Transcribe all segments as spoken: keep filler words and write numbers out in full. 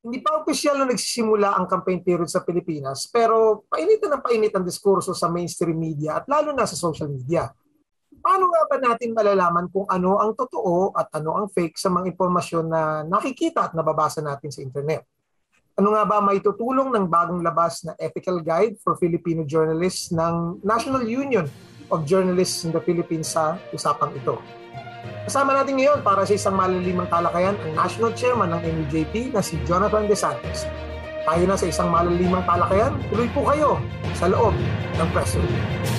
Hindi pa opisyal na nagsisimula ang campaign period sa Pilipinas, pero painitan ng painit ang diskurso sa mainstream media at lalo na sa social media. Paano nga ba natin malalaman kung ano ang totoo at ano ang fake sa mga impormasyon na nakikita at nababasa natin sa internet? Ano nga ba may tutulong ng bagong labas na Ethical Guide for Filipino Journalists ng National Union of Journalists in the Philippines sa usapang ito? Kasama natin ngayon para sa isang malalimang talakayan ang National Chairman ng N U J P na si Jonathan De Santos. Tayo na sa isang malalimang talakayan, tuloy po kayo sa loob ng press room.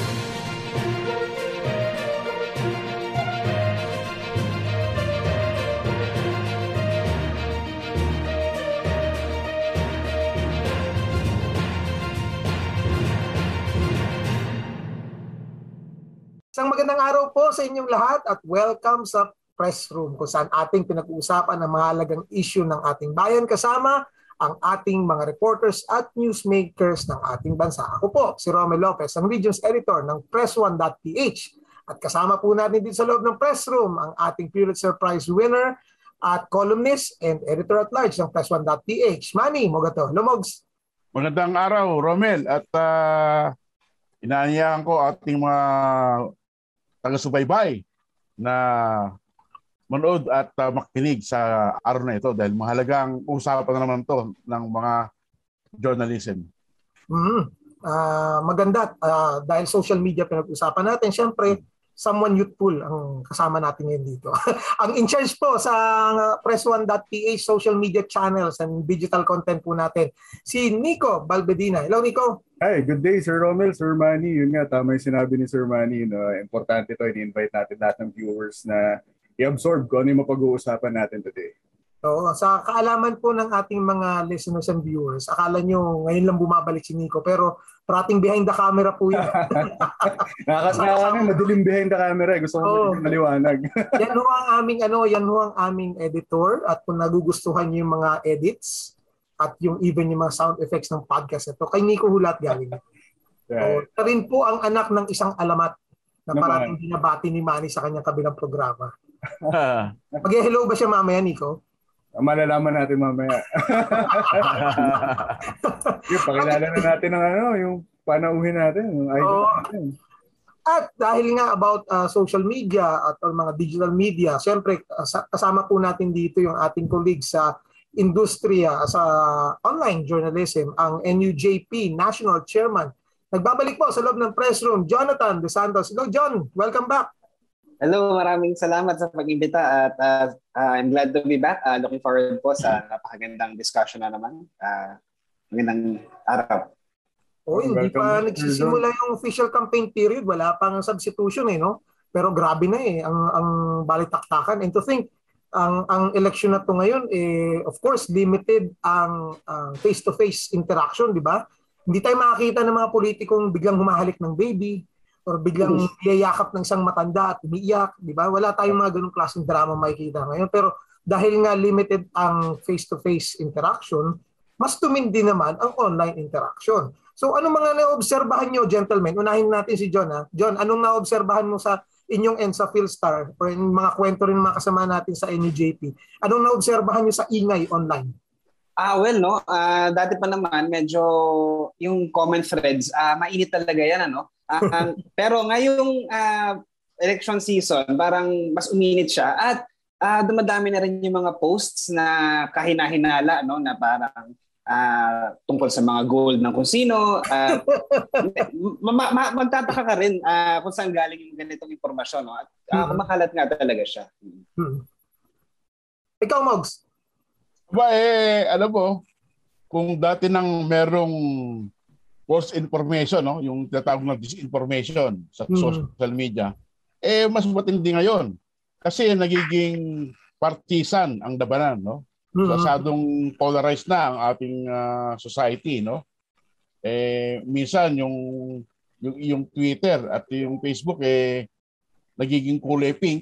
Isang magandang araw po sa inyong lahat at welcome sa Press Room kung saan ating pinag-uusapan ang mahalagang issue ng ating bayan kasama ang ating mga reporters at newsmakers ng ating bansa. Ako po, si Romel Lopez, ang Regions Editor ng press one dot p h at kasama po natin dito sa loob ng Press Room ang ating Pulitzer Prize winner at columnist and editor-at-large ng press one dot p h. Manny Mogato, Lumogs. Magandang araw, Romel, at uh, inaanyahan ko ating mga taga-subaybay na manood at uh, makinig sa araw na ito dahil mahalagang usapan na naman to ng mga journalism. Mm-hmm. Uh, maganda uh, dahil social media pinag-usapan natin. Siyempre, someone youthful ang kasama natin ngayon dito. Ang in charge po sa press one dot p h social media channels and digital content po natin, si Nico Balbedina. Hello, Nico. Hi, good day, Sir Romel, Sir Manny. Yun nga, tama yung sinabi ni Sir Manny. No? Importante ito, i-invite natin lahat ng viewers na i-absorb kung ano yung mapag-uusapan natin today. Oo, sa kaalaman po ng ating mga listeners and viewers, akala nyo ngayon lang bumabalik si Nico, pero parating behind the camera po yan. Nakakasama kami, madilim behind the camera. Gusto ko oh. maliwanag. Yan ho ang aming, ano, yan ho ang aming editor at kung nagugustuhan nyo yung mga edits, at yung even yung mga sound effects ng podcast ito, kay Nico Hulat galing. Right. So, rin po ang anak ng isang alamat na parating binabati ni Manny sa kanyang kabilang programa. Mag-hello ba siya mamaya, Nico? Malalaman natin mamaya. Yung pakilala na natin ng ano, yung panauhin natin. Yung idol oh. natin. At dahil nga about uh, social media at or mga digital media, siyempre kasama po natin dito yung ating colleagues sa industriya sa online journalism, ang N U J P National Chairman. Nagbabalik po sa loob ng press room, Jonathan De Santos. Hello, John. Welcome back. Hello, maraming salamat sa pag-imbita at uh, uh, I'm glad to be back. Uh, looking forward po sa napakagandang discussion na naman. Uh, magandang araw. Oh, hindi pa nagsisimula yung official campaign period. Wala pang substitution eh, no? Pero grabe na eh, ang, ang balitaktakan. And to think, ang ang election na to ngayon eh of course limited ang uh, face-to-face interaction, di ba? Hindi tayo makakita ng mga politikong biglang humahalik ng baby or biglang yayakap ng isang matanda at umiiyak, di ba? Wala tayong mga ganung klaseng drama makikita ngayon, pero dahil nga limited ang face-to-face interaction, mas tumindi naman ang online interaction. So ano mga naobserbahan nyo, gentlemen? Unahin natin si John, ha? John, anong naobserbahan mo sa inyong end sa Philstar or yung mga kwento rin mga kasama natin sa N U J P? Anong naobserbahan nyo sa ingay online? Ah, well, no. Uh, dati pa naman, medyo yung comment threads, uh, mainit talaga yan, ano? Uh, um, pero ngayong uh, election season, parang mas uminit siya at uh, dumadami na rin yung mga posts na kahina-hinala, no? Na parang Uh, tungkol sa mga goal ng kung sino. Uh, ma- ma- magtataka ka rin uh, kung saan galing yung ganitong impormasyon. No? At uh, kumakalat nga talaga siya. Hmm. Ikaw, Mogs? Ba eh, alam mo, kung dati nang merong false information, no? Yung tinatawag na disinformation sa hmm. social media, eh mas matindi ngayon. Kasi nagiging partisan ang labanan, no? Masyadong polarized na ang ating uh, society, no? Eh minsan yung yung yung Twitter at yung Facebook eh nagiging kulay pink.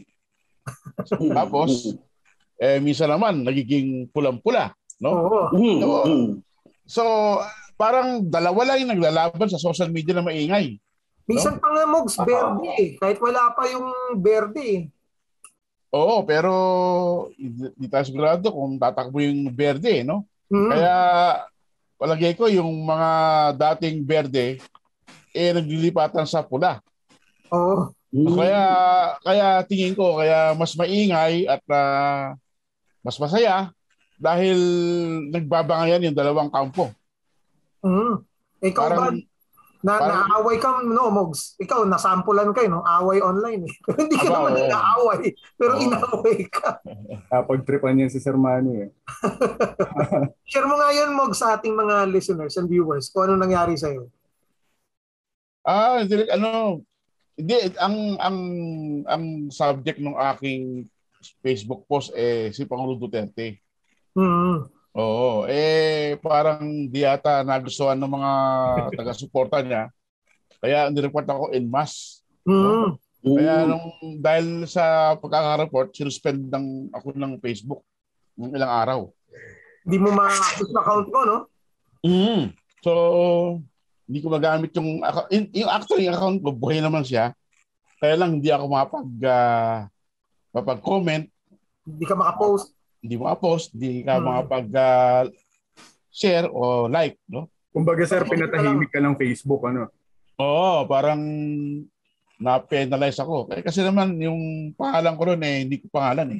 Tapos eh minsan naman nagiging pulang-pula, no? So, so parang dalawa lang yung naglalaban sa social media na maingay. Minsan no? pa nga Mogs, berde eh. Kahit wala pa yung berde eh. Oo, pero hindi tayo sigurado kung tatakbo yung berde, no? Mm. Kaya palagay ko yung mga dating berde eh naglilipatan sa pula. Oo. Kaya kaya tingin ko kaya mas maingay at uh, mas masaya dahil nagbabangayan yung dalawang kampo. Mm. Ikaw Parang, ba, na parang, naaway ka, no, Mogs? Ikaw, nasampulan kayo, no? Away online, eh. Hindi ka aba, naman oo. nag-aaway, pero Oo. inaway ka. Napagtripan yan si Sir Manny eh. Share mo nga yun, Mogs, sa ating mga listeners and viewers kung ano nangyari sa'yo. Ah, direct, ano, hindi, ang, ang, ang subject ng aking Facebook post eh si Pangulong Duterte. Mm. Oo, eh parang di yata nagustuhan ng mga taga-suporta niya. Kaya nireport ako en masse. No? Mm. Kaya nung dahil sa pagkaka-report, sinuspend ng ako ng Facebook ng ilang araw. Hindi mo ma-access na account mo, no? Mm. So, hindi ko magamit yung account. Yung actually yung account ko, buhay naman siya. Kaya lang hindi ako mapag uh, mapag-comment. Hindi ka makapost. Hindi mo post, hindi ka Hmm. makapag uh, share o like, no? Kumbaga sir, pinatahimik ka ng Facebook, ano? Oo, parang na-penalize ako. Eh, kasi naman yung pangalan ko ron eh, hindi ko pangalan eh.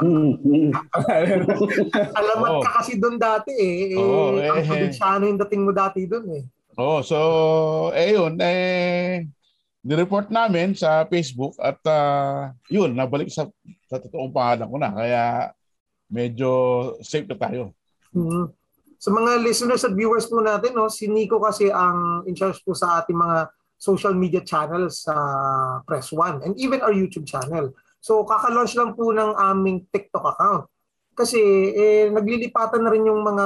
Alamat Oo. ka kasi doon dati eh. Oo, eh, ang eh. probinsyano yung dating mo dati doon eh. Oo, so eh yun, eh nireport namin sa Facebook at uh, yun, nabalik sa, sa totoong pangalan ko na. Kaya medyo safe na tayo. Hmm. Sa mga listeners at viewers po natin, no, si Nico kasi ang in charge po sa ating mga social media channels sa Press One and even our YouTube channel. So kaka-launch lang po ng aming TikTok account. Kasi eh, naglilipatan na rin yung mga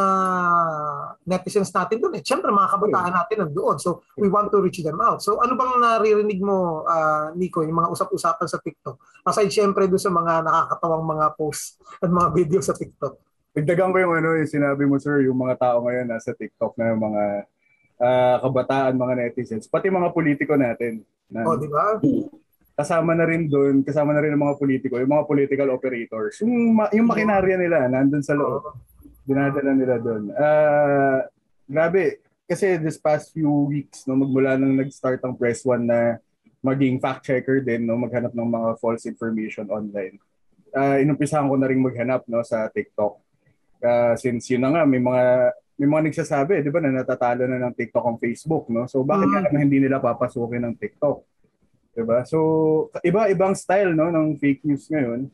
netizens natin doon eh. Siyempre mga kabataan natin nandoon. So we want to reach them out. So ano bang naririnig mo, uh, Nico, yung mga usap-usapan sa TikTok? Aside siyempre doon sa mga nakakatawang mga posts at mga video sa TikTok. Dagdagan ko yung ano, yung sinabi mo sir, yung mga tao ngayon nasa TikTok na yung mga uh, kabataan, mga netizens, pati mga politiko natin. Na, oh, di ba? Kasama na rin doon, kasama na rin ng mga politiko, yung mga political operators. Yung, yung makinarya nila, nandun sa loob. Dinadala nila doon. Uh, grabe, kasi this past few weeks, no, magmula nang nag-start ang Press One na maging fact-checker din, no, maghanap ng mga false information online. Uh, inumpisahan ko na rin maghanap, no, sa TikTok. Uh, since yun na nga, may mga may mga nagsasabi, di ba, na natatalo na ng TikTok ang Facebook, no? So bakit mm-hmm. nga naman hindi nila papasukin ng TikTok? Diba? So iba-ibang style, no, ng fake news ngayon.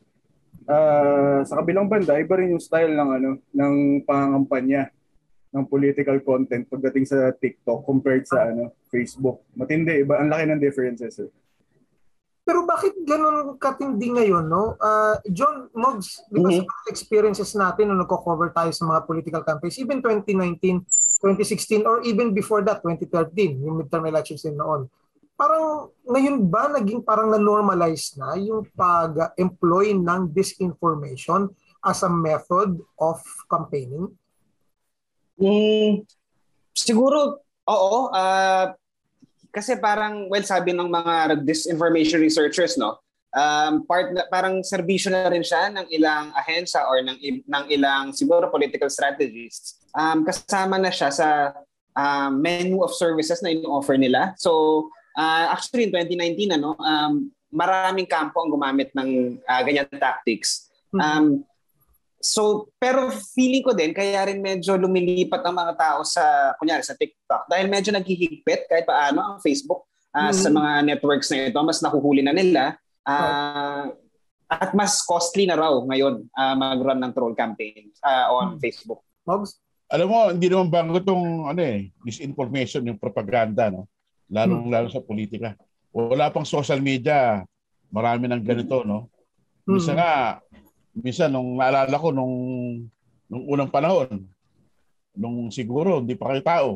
Uh, sa kabilang banda, iba rin yung style ng ano ng pangangampanya ng political content pagdating sa TikTok compared sa ano Facebook. Matindi, iba, ang laki ng differences. Eh. Pero bakit ganun katindi ngayon, no? Uh, John, Mogs, di ba mm-hmm. sa experiences natin nung nagko-cover tayo sa mga political campaigns, even twenty nineteen, twenty sixteen, or even before that, twenty thirteen, yung midterm elections din noon, parang ngayon ba naging parang na-normalize na yung pag-employ ng disinformation as a method of campaigning? Mm, siguro, oo. Uh, kasi parang, well, sabi ng mga disinformation researchers, no, um, part na, parang serbisyo na rin siya ng ilang ahensya or ng, ng ilang siguro political strategists. Um, kasama na siya sa uh, menu of services na ino-offer nila. So, Uh, actually, in twenty nineteen, ano, um, maraming kampo ang gumamit ng uh, ganyan tactics. Um, so, pero feeling ko din, kaya rin medyo lumilipat ang mga tao sa, kunyari, sa TikTok. Dahil medyo naghihigpit kahit paano ang Facebook uh, mm-hmm. sa mga networks na ito. Mas nakuhuli na nila. Uh, at mas costly na raw ngayon uh, mag-run ng troll campaign uh, on mm-hmm. Facebook. Mogs? Alam mo, hindi naman bago itong ano, eh, disinformation, yung propaganda, no? Lalo hmm. lalo sa politika. Wala pang social media, marami ng ganito, no? Minsan hmm. nga, minsan nung naalala ko nung nung unang panahon, nung siguro hindi pa kayo tao.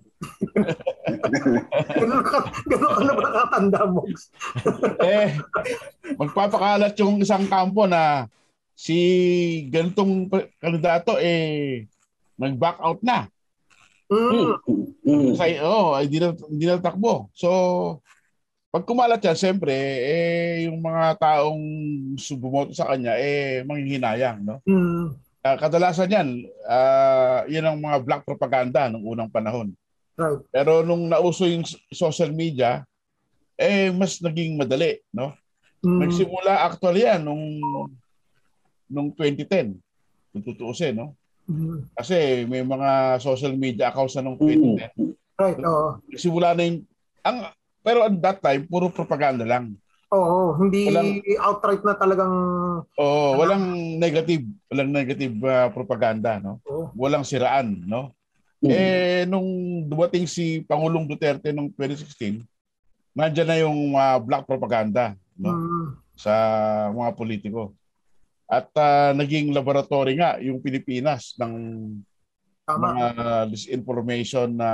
Ganun ka, ganun ka na ba nakatanda mo? eh, magpapakalat yung isang kampo na si ganitong kandidato eh nag-back out na. Mm. Mm. Say, oh, hindi na, hindi na takbo. So, pag kumalat yan, siyempre, eh, yung mga taong subumoto sa kanya, eh, manghihinayang, no? Mm. Uh, kadalasan yan, uh, yan ang mga black propaganda nung unang panahon. Right. Pero nung nauso yung social media, eh mas naging madali, no? Mm. Nagsimula actually yan nung nung twenty ten, kung tutuusin, no? Mm. Kasi may mga social media accounts na nung twenty ten. Mm. Right, oo. Nagsimula na yung, ang, pero at that time, puro propaganda lang. Oo, hindi walang, outright na talagang Oo, walang negative, walang negative uh, propaganda, no? Oo. Walang siraan, no? Mm-hmm. Eh nung dumating si Pangulong Duterte noong twenty sixteen, nandiyan na yung uh, black propaganda, no? Mm-hmm. Sa mga politiko. At uh, naging laboratory nga yung Pilipinas ng Tama. mga disinformation na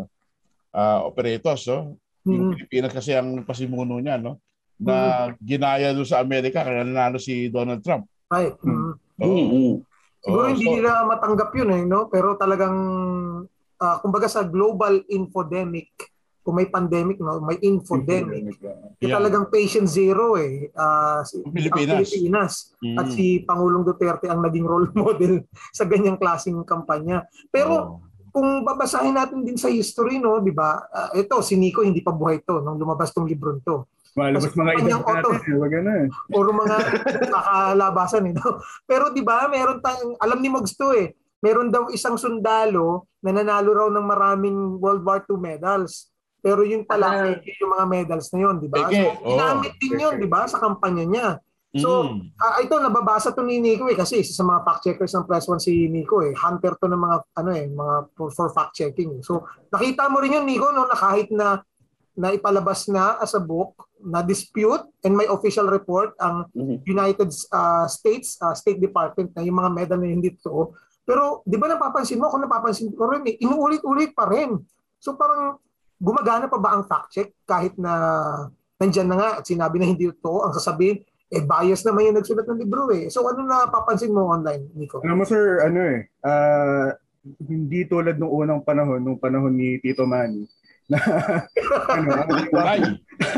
uh, operators, no? Mm-hmm. Yung Pilipinas kasi ang pasimuno niya, no? Na ginaya doon sa Amerika kaya nanalo si Donald Trump. Right. Mm-hmm. Oh. Siguro Oh, hindi so, nila matanggap yun eh, no? Pero talagang, uh, kumbaga sa global infodemic, kung may pandemic, no? May infodemic. Yeah. Talagang patient zero eh. Uh, si, Pilipinas. Pilipinas. Mm. At si Pangulong Duterte ang naging role model sa ganyang klaseng kampanya. Pero, oh. kung babasahin natin din sa history, no, di ba? Uh, ito, si Nico, hindi pa buhay to nung lumabas tong librong to. Malabas mga edad natin, wag na. Puro mga nakalabasan eh. No? Pero di ba, meron tayong, alam ni Mogs to eh, meron daw isang sundalo na nanalo raw ng maraming World War Two medals. Pero yun pala, uh, yung mga medals na yun, di ba? So, ginamit din yun, di ba, sa kampanya niya. So, mm. uh, ito, nababasa to ni Nico eh, kasi isa sa mga fact-checkers ng Press One si Nico eh. Hunter to ng mga, ano eh, mga for, for fact-checking. So, nakita mo rin yun, Nico, no, na kahit na na ipalabas na as a book, na dispute and may official report ang mm-hmm. United uh, States uh, State Department na yung mga medal na hindi totoo. Pero di ba napapansin mo, kung napapansin ko rin, eh, inuulit-ulit pa rin. So parang gumagana pa ba ang fact check kahit na nandyan na nga at sinabi na hindi totoo, ang sasabihin, eh bias naman yung nagsulat ng libro eh. So ano na papansin mo online, Nico? Alam mo sir, ano eh, uh, hindi tulad nung unang panahon, nung panahon ni Tito Manny, na ano, ang,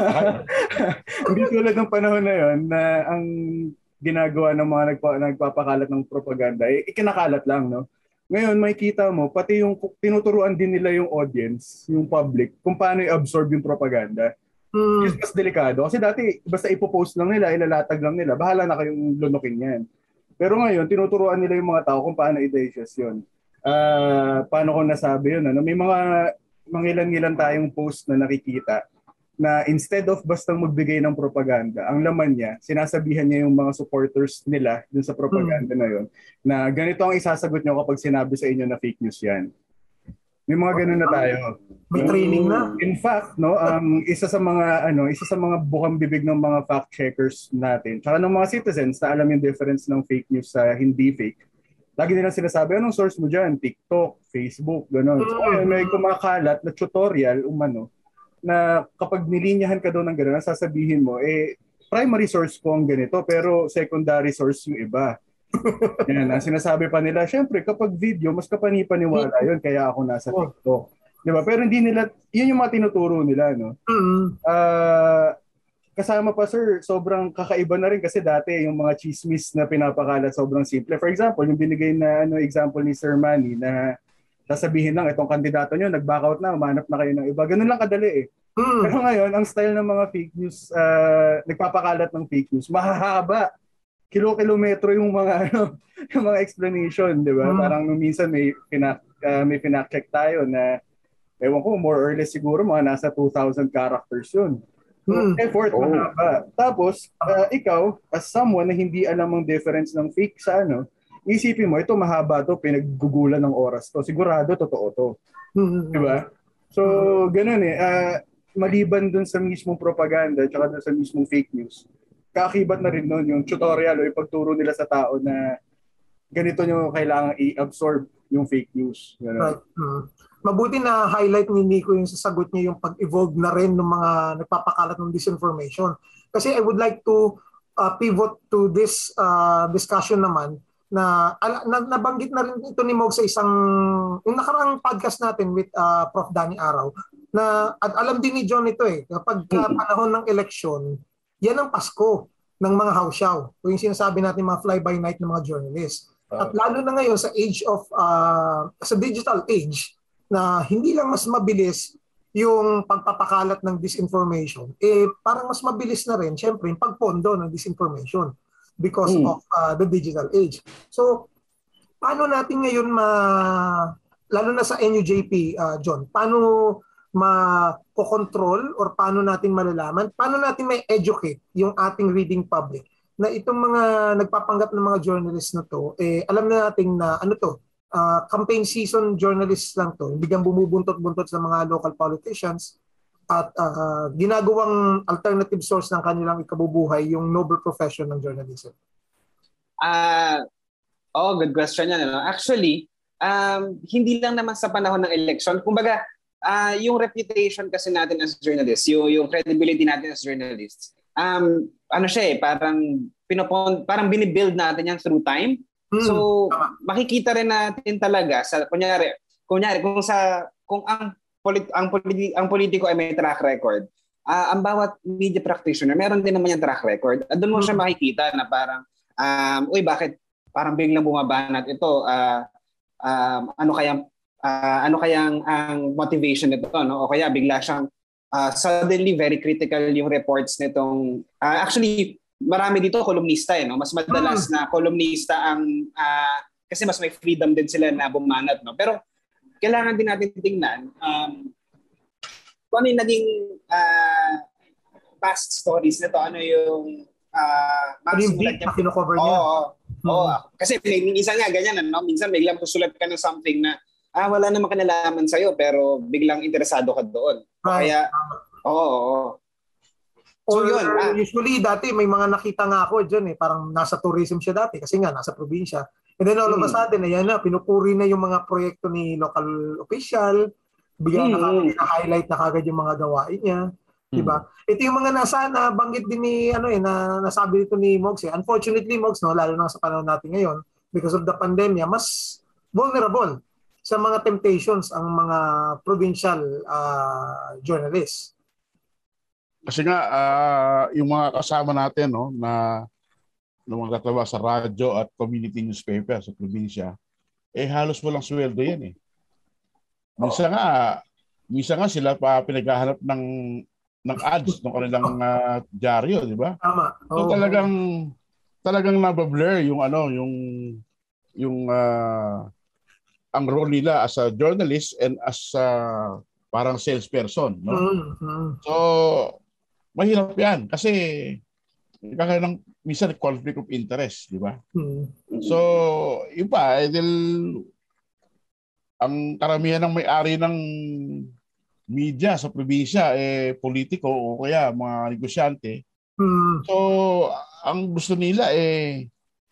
hindi tulad ng panahon na yon na ang ginagawa ng mga nagpa, nagpapakalat ng propaganda eh, ikinakalat lang, no? Ngayon may kita mo pati yung tinuturuan din nila yung audience, yung public, kung paano i-absorb yung propaganda. Hmm. It's mas delikado kasi dati basta ipopost lang nila, ilalatag lang nila, bahala na kayong lunukin yan. Pero ngayon tinuturuan nila yung mga tao kung paano i-digest yun. Uh, paano ko nasabi yun, ano? May mga mangilan-ngilan tayong post na nakikita na instead of bastang magbigay ng propaganda, ang laman niya, sinasabihan niya yung mga supporters nila dun sa propaganda hmm. na yun, na ganito ang isasagot niyo kapag sinabi sa inyo na fake news yan. May mga ganun na tayo. May training na. In fact, no, um, isa sa mga ano, isa sa mga bukang bibig ng mga fact checkers natin, tsaka ng mga citizens na alam yung difference ng fake news sa hindi fake. Lagi nilang sinasabi, anong source mo dyan? TikTok, Facebook, gano'n. So, ayun, may kumakalat na tutorial, umano, na kapag nilinyahan ka doon ng gano'n, sasabihin mo, eh, primary source ko ang ganito, pero secondary source yung iba. Yan, ang sinasabi pa nila, syempre, kapag video, mas kapanipaniwala yun, kaya ako nasa TikTok. Diba? Pero hindi nila, yun yung mga tinuturo nila, no? Ah... Uh, Kasama pa sir, sobrang kakaiba na rin kasi dati yung mga chismis na pinapakalat sobrang simple. For example, yung binigay na ano example ni Sir Manny na sasabihin lang itong kandidato nyo, nag-back out na, umanap na kayo ng iba. Ganun lang kadali eh. Mm. Pero ngayon, ang style ng mga fake news, uh, nagpapakalat ng fake news, mahahaba. Kilo-kilometro yung mga ano, yung mga explanation, di ba? Mm. Parang nung minsan may pinak uh, may pinak-check tayo na ewan ko, more or less siguro mga nasa two thousand characters yun. Hmm. Effort, oh. mahaba. Tapos, uh, ikaw, as someone na hindi alam ang difference ng fake sa ano, isipin mo, ito mahaba to, pinaggugulan ng oras to. Sigurado, totoo to. Hmm. Diba? So, ganun eh. Uh, maliban dun sa mismong propaganda, tsaka dun sa mismong fake news, kakibat na rin nun yung tutorial o ipagturo nila sa tao na ganito nyo kailangan i-absorb yung fake news. Right. Hmm. Mabuti na highlight ni Nico yung sasagot niya yung pag-evolve na rin ng mga nagpapakalat ng disinformation. Kasi I would like to uh, pivot to this uh, discussion naman na, na nabanggit na rin ito ni Mog sa isang yung nakaraang podcast natin with uh, Prof Danny Araw na at alam din ni John ito eh kapag uh, panahon ng eleksyon, yan ang Pasko ng mga hausyaw o yung sinasabi natin mga fly-by-night ng mga journalists. At lalo na ngayon sa age of, uh, sa digital age, na hindi lang mas mabilis yung pagpapakalat ng disinformation, eh parang mas mabilis na rin, syempre, yung pagpondo ng disinformation because mm. of uh, the digital age. So, paano natin ngayon ma, lalo na sa N U J P, uh, John, paano ma-control or paano natin malalaman, paano natin may educate yung ating reading public na itong mga nagpapanggap ng mga journalists na to, eh, alam na natin na ano to, uh, campaign season journalists lang to, biglang bumubuntot-buntot sa mga local politicians at uh, ginagawang alternative source ng kanilang ikabubuhay yung noble profession ng journalism. Ah, uh, oh, good question yan. Ano? Actually, um, hindi lang naman sa panahon ng election. Kumbaga, uh, yung reputation kasi natin as journalists, yung, yung credibility natin as journalists, um, ano siya eh, parang, pinopon, parang binibuild natin yan through time. Hmm. So, makikita rin natin talaga, sa, kunyari, kunyari kung, sa, kung ang, polit, ang, politi, ang politiko ay may track record, uh, ang bawat media practitioner, meron din naman yung track record. At doon mo hmm. siya makikita na parang, um, uy, bakit parang biglang bumabanat ito? Uh, um, ano kayang uh, ano kayang ang motivation nito, no? O kaya bigla siyang uh, suddenly very critical yung reports nitong uh, actually marami dito kolumnista eh, no? Mas madalas na kolumnista ang uh, kasi mas may freedom din sila na bumanat, no? Pero kailangan din natin tingnan um, kung ano yung naging uh, past stories nito, ano yung uh, maximum na kino-cover niya. Oo. Oo, hmm. Kasi minsan nga ganyan, no? Minsan biglang susulat ka ng something na ah, wala namang kanalaman sa'yo pero biglang interesado ka doon. Right. Kaya, oo. oo. So or, yun. Ah, usually dati may mga nakita nga ako dyan eh, parang nasa tourism siya dati kasi nga nasa probinsya. And then all of a sudden, ayan na, pinupuri na yung mga proyekto ni local official, biglang hmm. na-highlight na kagad yung mga gawain niya. Diba? Ito yung mga nasa na banggit din ni ano eh na nasabi dito ni Mogs eh. Unfortunately Mogs, no, lalo na sa panahon natin ngayon because of the pandemya, mas vulnerable sa mga temptations ang mga provincial uh, journalists. Kasi nga uh, yung mga kasama natin no na na magtatrabaho sa radyo at community newspaper sa probinsya, eh halos walang sweldo yan eh. Minsan nga, minsan nga sila pa pinaghahanap ng ng ads ng kanilang uh, dyaryo, di ba? Tama. Oh. So talagang talagang nabablur yung ano, yung yung uh, ang role nila as a journalist and as a parang salesperson, no? Mm-hmm. So mahirap 'yan kasi kaya ng minsan conflict of interest, di ba? Mm-hmm. So iba, eh, dil, ang karamihan ng may-ari ng media sa probinsya eh politiko o kaya mga negosyante. Hmm. So ang gusto nila eh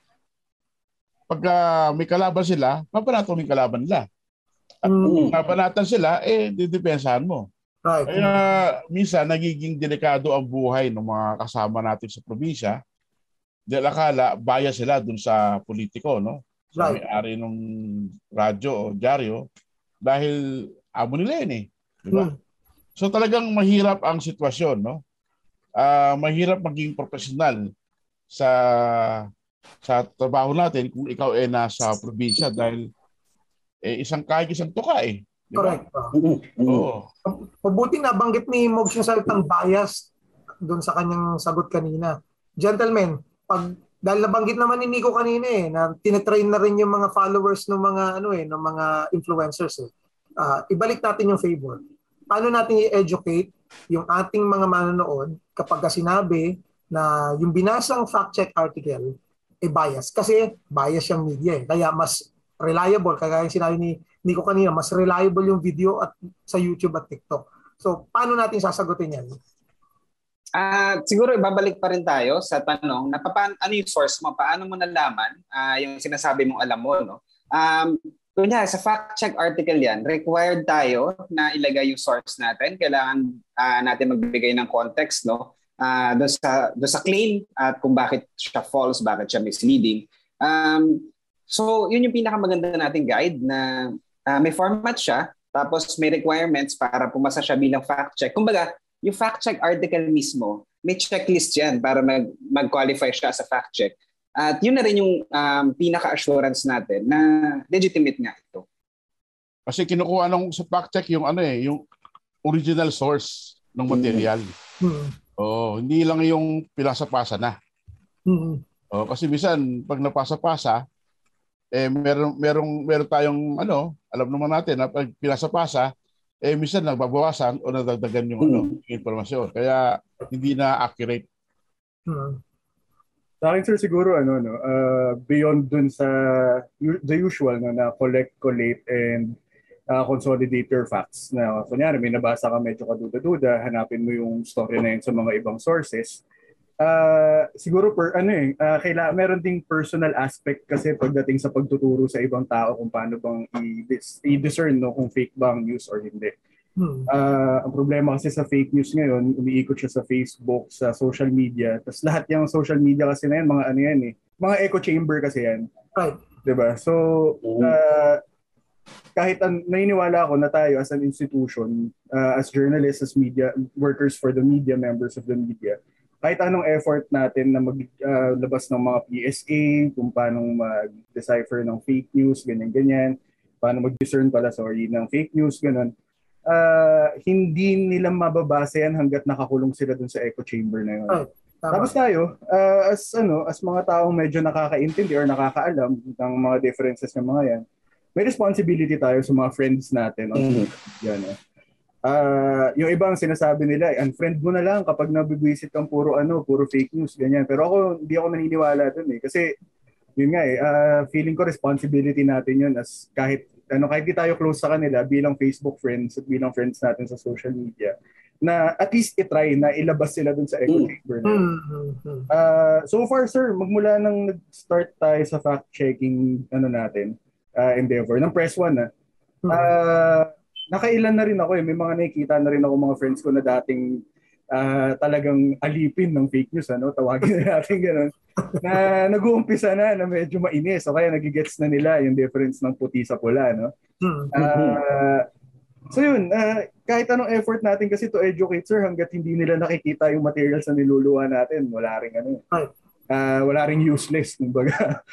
pagka may kalaban sila, mapanatong may kalaban nila. At hmm. kung mapanatan sila, eh didepensahan mo. Right. Kaya minsan nagiging delikado ang buhay ng mga kasama natin sa probinsya. Dahil akala bias sila dun sa politiko, no? Sa right. may-ari ng radyo o dyaryo dahil amo nila yun eh. Diba? Hmm. So talagang mahirap ang sitwasyon, no? Uh, mahirap maging profesional sa sa trabaho natin kung ikaw ay nasa probinsya dahil eh, isang kahit isang tuka eh. Diba? Correct. Oo. Mabuti na banggit ni Mogs yung salitang bias doon sa kanyang sagot kanina. Gentlemen, pag dahil nabanggit naman ni Nico kanina eh na tinetrain na rin yung mga followers ng mga ano eh ng mga influencers eh. Uh, ibalik natin yung favor. Paano natin i-educate yung ating mga manonood kapag sinabi na yung binasang fact-check article ay bias? Kasi bias yung media eh. Kaya mas reliable, kaya yung sinabi ni Nico kanina, mas reliable yung video at sa YouTube at TikTok. So, paano natin sasagutin yan? Uh, siguro ibabalik pa rin tayo sa tanong na paano, ano yung source mo? Paano mo nalaman uh, yung sinasabi mong alam mo? No? Um, Kunya, sa fact-check article yan, required tayo na ilagay yung source natin. Kailangan uh, natin magbigay ng context, no? Uh, doon sa, doon sa claim at kung bakit siya false, bakit siya misleading. Um, so, yun yung pinakamaganda nating guide na uh, may format siya, tapos may requirements para pumasa siya bilang fact-check. Kumbaga, yung fact-check article mismo, may checklist yan para mag, mag-qualify siya sa fact-check. At yun na rin yung um, pinaka-assurance natin na legitimate nga ito. Kasi kinukuha nung sa fact check yung ano eh, yung original source ng material. Mm-hmm. Oh, hindi lang yung pilasa-pasa na. Mm-hmm. Oh, kasi bisan pag napasa-pasa, eh meron merong meron tayong ano, alam naman natin na pag pilasa-pasa, eh minsan nagbabawasan o nadagdagan yung mm-hmm. ano, yung impormasyon. Kaya hindi na accurate. Mm-hmm. Sa akin sir siguro ano no, uh, beyond dun sa the usual no, na collect, collate and uh, consolidate your facts na kunyari may nabasa ka medyo kaduda-duda, hanapin mo yung story na yun sa mga ibang sources. Uh, siguro per ano eh, uh, kaila, meron ding personal aspect kasi pagdating sa pagtuturo sa ibang tao kung paano bang i-discern no, kung fake bang news or hindi. Hmm. Uh, ang problema kasi sa fake news ngayon, umiikot siya sa Facebook, sa social media. Tapos lahat yung social media kasi na yan, mga ano yan eh. Mga echo chamber kasi yan. Right. Diba? So, uh, kahit an, naniniwala ako na tayo as an institution, uh, as journalists, as media, workers for the media, members of the media, kahit anong effort natin na maglabas uh, ng mga P S A, kung paano mag-decipher ng fake news, ganyan-ganyan, paano mag-discern pala, sorry, ng fake news, ganun, uh, hindi nila mababasa yan hanggat nakakulong sila dun sa echo chamber na yun. Right. Tapos tayo, uh, as ano, as mga taong medyo nakakaintindi or nakakaalam ng mga differences ng mga yan, may responsibility tayo sa mga friends natin. Mm-hmm. Yan, eh. Uh, yung ibang sinasabi nila, unfriend mo na lang kapag nabibwisit kang puro ano, puro fake news, ganyan. Pero ako, hindi ako naniniwala dun eh. Kasi, yun nga eh, uh, feeling ko responsibility natin yun as kahit, ano, kahit di tayo close sa kanila bilang Facebook friends at bilang friends natin sa social media, na at least itry na ilabas sila dun sa echo chamber na. Mm-hmm. Uh, so far, sir, magmula nang nag-start tayo sa fact-checking ano natin, uh, endeavor, ng press one na, uh, uh, nakailan na rin ako eh. May mga nakikita na rin ako mga friends ko na dating uh, talagang alipin ng fake news, ano? Tawagin na natin gano'n. Na nag-uumpisa na na medyo mainis. O kaya nagigets na nila yung difference ng puti sa pula, no? Uh, so yun, uh, kahit anong effort natin kasi to educate, sir, hanggat hindi nila nakikita yung materials na niluluwa natin, wala rin ano. Uh, wala ring useless, kumbaga.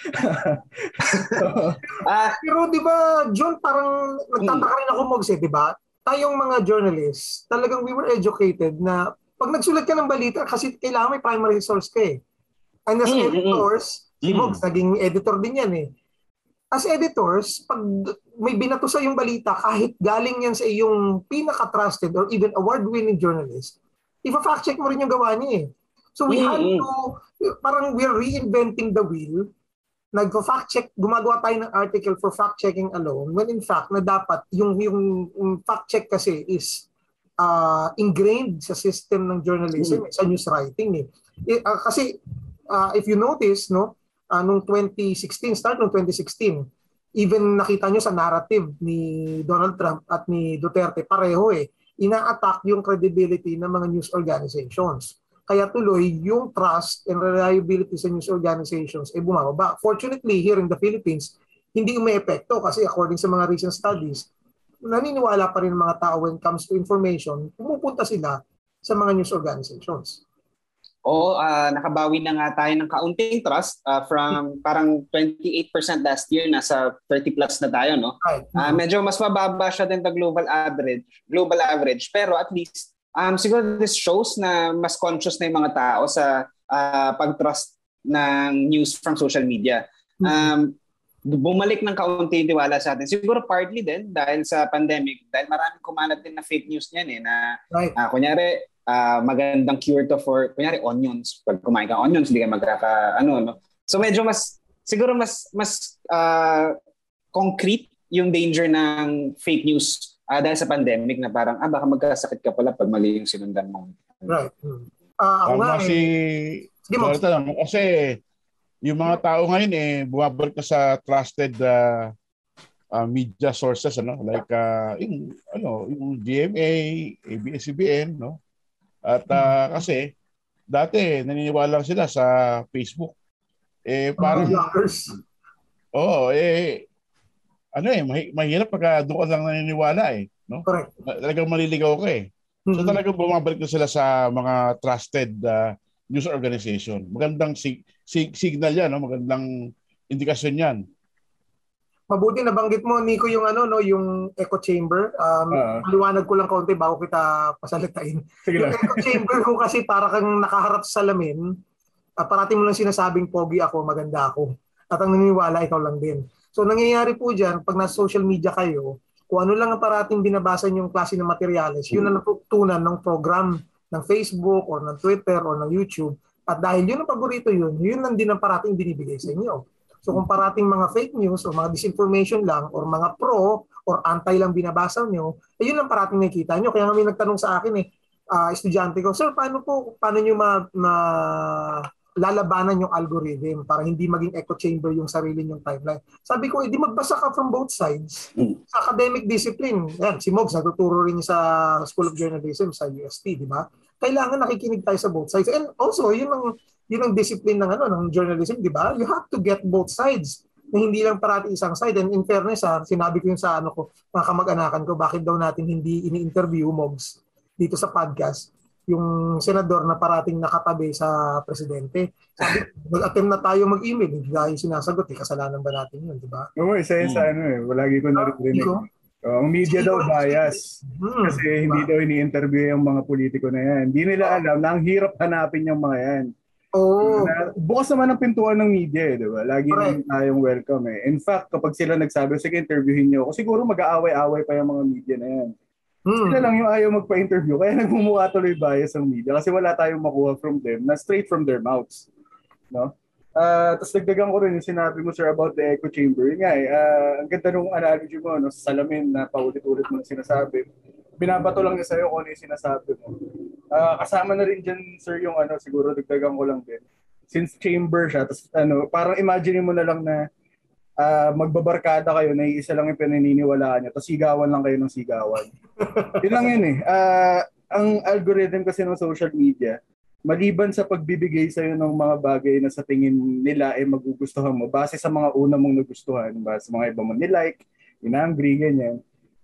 So, uh, pero di ba, John, parang nagtataka rin ako mag-say, di ba? Tayong mga journalists, talagang we were educated na pag nagsulat ka ng balita, kasi kailangan may primary source ka eh. And as mm-hmm. editors, si Mogs, naging editor din yan eh. As editors, pag may binato sa yung balita, kahit galing yan sa iyong pinaka-trusted or even award-winning journalist, ipa-fact check mo rin yung gawa niya eh. So we mm-hmm. had to, parang we're reinventing the wheel. Nag-fact check, gumagawa tayo ng article for fact checking alone, when in fact, na dapat, yung, yung, yung fact check kasi is uh, ingrained sa system ng journalism, mm-hmm. sa news writing. Eh. Eh, uh, kasi, uh, if you notice, no, uh, nung twenty sixteen, start nung twenty sixteen, even nakita nyo sa narrative ni Donald Trump at ni Duterte, pareho eh, ina-attack yung credibility ng mga news organizations. Kaya tuloy, yung trust and reliability sa news organizations ay bumababa. Fortunately, here in the Philippines, hindi ume-epekto kasi according sa mga recent studies, naniniwala pa rin mga tao when it comes to information, pumupunta sila sa mga news organizations. Oo, uh, nakabawi na nga tayo ng kaunting trust uh, from parang twenty-eight percent last year, nasa thirty plus na tayo, no? Right. Uh, medyo mas mababa siya din the global average, global average, pero at least Um, siguro this shows na mas conscious na yung mga tao sa uh, pag-trust ng news from social media. Um, bumalik ng kaunti tiwala sa atin. Siguro partly din dahil sa pandemic, dahil maraming kumalat din na fake news niyan eh, na right. uh, kunyari uh, magandang cure to for, kunyari onions. Pag kumain ka onions, hindi ka magkaka, ano, no? So medyo mas, siguro mas, mas uh, concrete yung danger ng fake news Uh, dahil sa pandemic na parang, ah, baka magkasakit ka pala pag mali yung sinundan mo. Right. Uh, ako nga kasi, eh. Sige mo. Kasi yung mga tao ngayon eh, bumabalik na sa trusted uh, uh, media sources, ano? Like uh, yung, ano, yung G M A, A B S C B N, no? At uh, hmm. kasi, dati naniniwala sila sa Facebook. Eh, parang, oo, oh, eh, ano eh, mahi- mahirap pagka doon lang naniniwala eh. No? Correct. Talagang maliligaw ka eh. Mm-hmm. So talagang bumabalik na sila sa mga trusted uh, news organization. Magandang sig- sig- signal yan, no? Magandang indikasyon yan. Mabuti nabanggit mo, Nico, yung ano, no, yung echo chamber. Um, Uh-huh. Maliwanag ko lang kaunti bago kita pasalitain. Sige Yung lang. echo chamber ko kasi para kang nakaharap sa salamin, uh, parating mo lang sinasabing pogi ako, maganda ako. At ang naniniwala, ikaw lang din. So nangyayari po dyan, pag nasa social media kayo, kung ano lang ang parating binabasa yung klase ng materyales, yun ang natutunan ng program ng Facebook or ng Twitter or ng YouTube. At dahil yun ang paborito yun, yun lang din ang parating binibigay sa inyo. So kung parating mga fake news o mga disinformation lang or mga pro or anti lang binabasa nyo, eh yun lang parating nakikita nyo. Kaya nga may nagtanong sa akin eh, uh, estudyante ko, sir, paano po, paano nyo ma, ma lalabanan yung algorithm para hindi maging echo chamber yung sarili nyong timeline? Sabi ko, edi magbasa ka from both sides. Sa academic discipline, yan, si Mogs natuturo rin sa School of Journalism sa U S T, di ba? Kailangan nakikinig tayo sa both sides. And also, yun ang yun ang discipline ng ano ng journalism, di ba? You have to get both sides. Na hindi lang parati isang side. And in fairness, ha, sinabi ko yun sa ano ko, mga kamag-anakan ko, bakit daw natin hindi ini-interview, Mogs, dito sa podcast, yung senador na parating nakatabi sa presidente. Sabi, mag-attempt na tayo mag-email, hindi tayo sinasagot, eh, kasalanan ba natin yun, di ba? Oo, isa yun sa ano eh, lagi ko narinig. Uh, ang media daw bias. Hmm, kasi hindi daw ini-interview yung mga politiko na yan. Hindi nila alam na ang hirap hanapin yung mga yan. Oh. Na, bukas naman ang pintuan ng media, eh, di ba? Lagi naman tayong welcome eh. In fact, kapag sila nagsabi, sige, interviewin nyo ako, siguro mag-aaway-away pa yung mga media na yan. Hmm. Sila lang yung ayaw magpa-interview, kaya nagmumukha tuloy bias ang media kasi wala tayong makuha from them na straight from their mouths. No? Uh, Tapos dagdagan ko rin yung sinabi mo, sir, about the echo chamber. Yun nga eh, uh, ang ganda nung analogy mo, no, sa salamin na paulit-ulit mo na sinasabi. Binabato lang niya sa'yo kung ano yung sinasabi mo. Uh, kasama na rin dyan, sir, yung ano, siguro dagdagan ko lang din. Since chamber siya, tapos ano, parang imagine mo na lang na uh, magbabarkada kayo, na isa lang yung pinaniniwalaan niyo, tapos sigawan lang kayo ng sigawan. Yun lang yun eh. Uh, ang algorithm kasi ng social media, maliban sa pagbibigay sa'yo ng mga bagay na sa tingin nila ay magugustuhan mo, base sa mga una mong nagustuhan, base sa mga iba mo nilike, ina-agree, ganyan,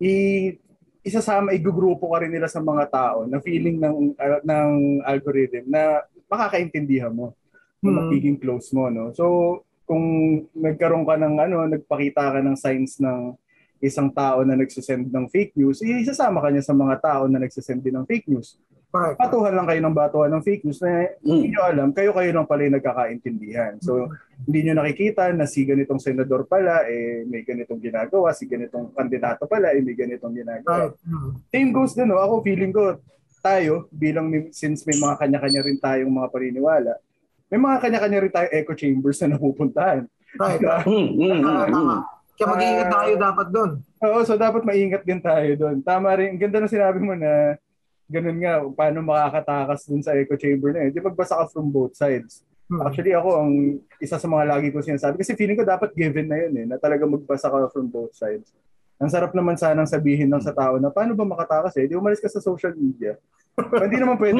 i- isasama, igugrupo ka rin nila sa mga tao na feeling ng uh, ng algorithm na makakaintindihan mo, na hmm. magiging close mo, no? So, kung nagkaroon ka ng ano, nagpakita ka ng signs ng isang tao na nagsisend ng fake news, isasama ka niya sa mga tao na nagsisend din ng fake news. Right. Batuhan lang kayo ng batuhan ng fake news na hindi nyo alam, kayo-kayo lang pala yung nagkakaintindihan. So, hindi nyo nakikita na si ganitong senador pala, eh, may ganitong ginagawa, si ganitong kandidato pala, eh, may ganitong ginagawa. Right. Same goes din, no? Ako, feeling ko, tayo, bilang since may mga kanya-kanya rin tayong mga paniniwala, may mga kanya-kanya rin tayong echo chambers na napupuntahan. Right. Diba? uh, tama. Kaya mag-iingat tayo uh, dapat doon. Oo, so dapat maingat din tayo doon. Tama rin, ganda na sinabi mo na ganun nga, paano makakatakas dun sa echo chamber na eh. Di magbasa ka from both sides. Hmm. Actually ako, ang isa sa mga lagi ko sinasabi, kasi feeling ko dapat given na yun eh, na talaga magbasa ka from both sides. Ang sarap naman sanang sabihin ng sa tao na paano ba makatakas eh, di umalis ka sa social media. Hindi naman pwede.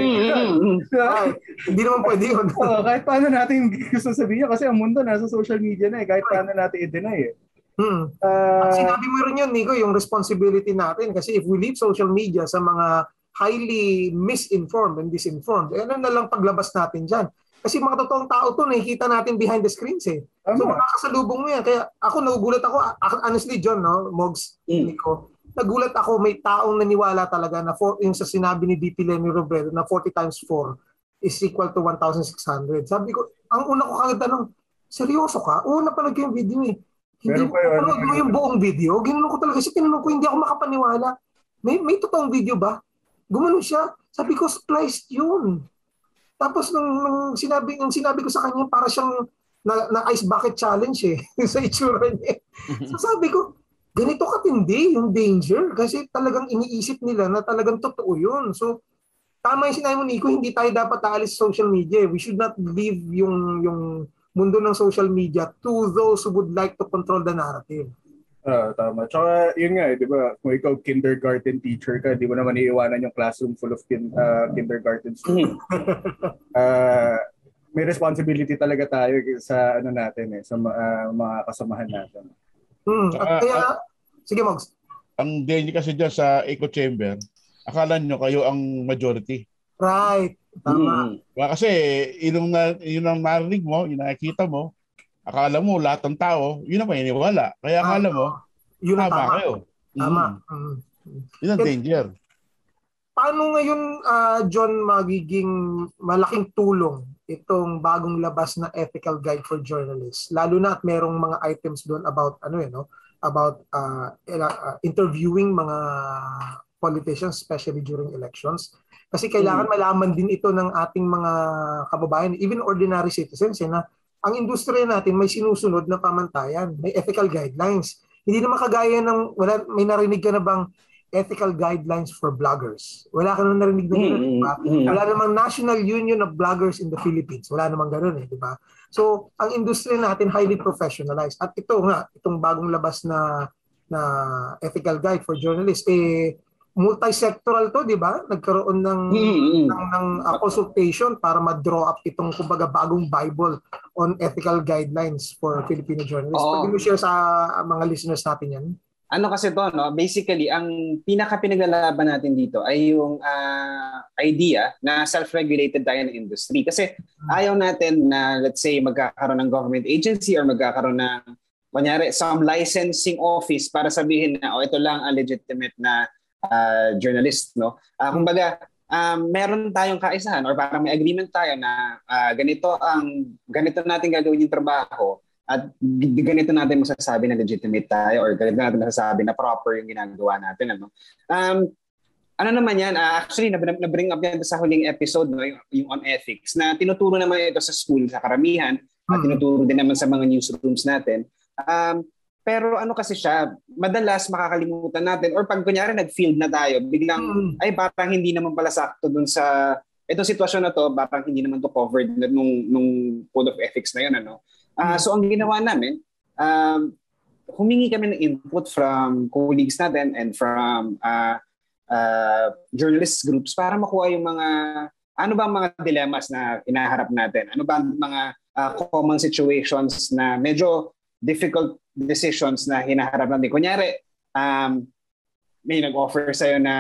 Hindi naman pwede yun. Oo, kahit paano natin gusto sabihin kasi ang mundo nasa social media na eh, kahit paano natin i-deny eh. Hmm. Uh, sinabi mo rin yun, Nico, yung responsibility natin kasi if we leave social media sa mga highly misinformed and disinformed, eh, ano na lang paglabas natin dyan? Kasi mga totoong tao to, nakikita natin behind the screens eh. So Tama. makakasalubong mo yan. Kaya ako, nagugulat ako, honestly, John, no, Mogs, mm. Nico, nagulat ako, may taong naniwala talaga na for, yung sa sinabi ni D P Lenny Robredo na forty times four is equal to one thousand six hundred. Sabi ko, ang una ko kagad tanong, seryoso ka? Oo, napanood ko yung video eh. Hindi mo napanood mo yung buong video? Ginanong ko talaga. Kasi tinanong ko, hindi ako makapaniwala. May, may totoong video ba? Gumanon siya. Sabi ko, spliced yun. Tapos nung, nung sinabi, nung sinabi ko sa kanya, para siyang na, na ice bucket challenge eh. Sa itsura niya. So sabi ko, ganito katindi yung danger. Kasi talagang iniisip nila na talagang totoo yun. So, tama yung sinabi mo, Nico, hindi tayo dapat aalis sa social media. We should not leave yung, yung mundo ng social media to those who would like to control the narrative. Ah, tama. Tsaka, yun nga eh, di ba, kung ikaw kindergarten teacher ka, di mo naman iiwanan yung classroom full of kin, uh, kindergarten students. uh, may responsibility talaga tayo sa ano natin eh, sa uh, mga kasamahan natin. Hmm. At kaya, uh, sige Mogs. Ang danger kasi dyan sa echo chamber, akala nyo kayo ang majority. Right. Tama. Mm. Kasi yun ang, yun ang narinig mo, yun ang nakikita mo, akala mo lahat ng tao, yun ang maniniwala. Kaya akala mo, ah, yun ang tama, tama. kayo. Tama. Mm. Mm. Yun ang danger. Paano ngayon, uh, John, magiging malaking tulong itong bagong labas na ethical guide for journalists? Lalo na at merong mga items doon about ano eh, no? About uh, uh, interviewing mga politicians, especially during elections. Kasi kailangan mm. malaman din ito ng ating mga kababayan, even ordinary citizens, eh, na ang industriya natin may sinusunod na pamantayan, may ethical guidelines. Hindi naman kagaya ng, wala, may narinig ka na bang ethical guidelines for bloggers? Wala ka naman narinig na gano'n, mm-hmm. di ba? Wala namang National Union of Bloggers in the Philippines. Wala namang gano'n eh, di ba? So, ang industriya natin highly professionalized. At ito nga, itong bagong labas na na ethical guide for journalists, eh, multi-sectoral to, di ba? Nagkaroon ng, mm-hmm. ng, ng uh, consultation para ma-draw up itong kumbaga bagong Bible on ethical guidelines for Filipino journalists. Oh. Pwede mo share sa mga listeners natin yan? Ano kasi to, no? Basically, ang pinaka-pinaglalaban natin dito ay yung uh, idea na self-regulated tayo ng industry. Kasi ayaw natin na, let's say, magkakaroon ng government agency or magkakaroon ng, kunyari, some licensing office para sabihin na, oh, ito lang ang legitimate na uh, journalist, no? Uh, kumbaga, um, meron tayong kaisahan or parang may agreement tayo na uh, ganito ang, ganito natin gagawin yung trabaho. At ganito natin masasabi na legitimate tayo or ganito natin masasabi na proper yung ginagawa natin. Ano, um, ano naman yan, uh, actually na-bring up yan sa huling episode, no, yung, yung on ethics, na tinuturo naman ito sa school, sa karamihan, at hmm. tinuturo din naman sa mga newsrooms natin. Um, pero ano kasi siya, madalas makakalimutan natin or pag kunyari nag-field na tayo, biglang, hmm. ay parang hindi naman pala sakto dun sa, itong sitwasyon na to, parang hindi naman to covered nung, nung code of ethics na yun, ano. Uh, so ang ginawa namin, um, humingi kami ng input from colleagues natin and from uh, uh, journalist groups para makuha yung mga, ano ba ang mga dilemmas na inaharap natin? Ano ba ang mga uh, common situations na medyo difficult decisions na hinaharap natin? Kunyari, um, may nag-offer sa'yo na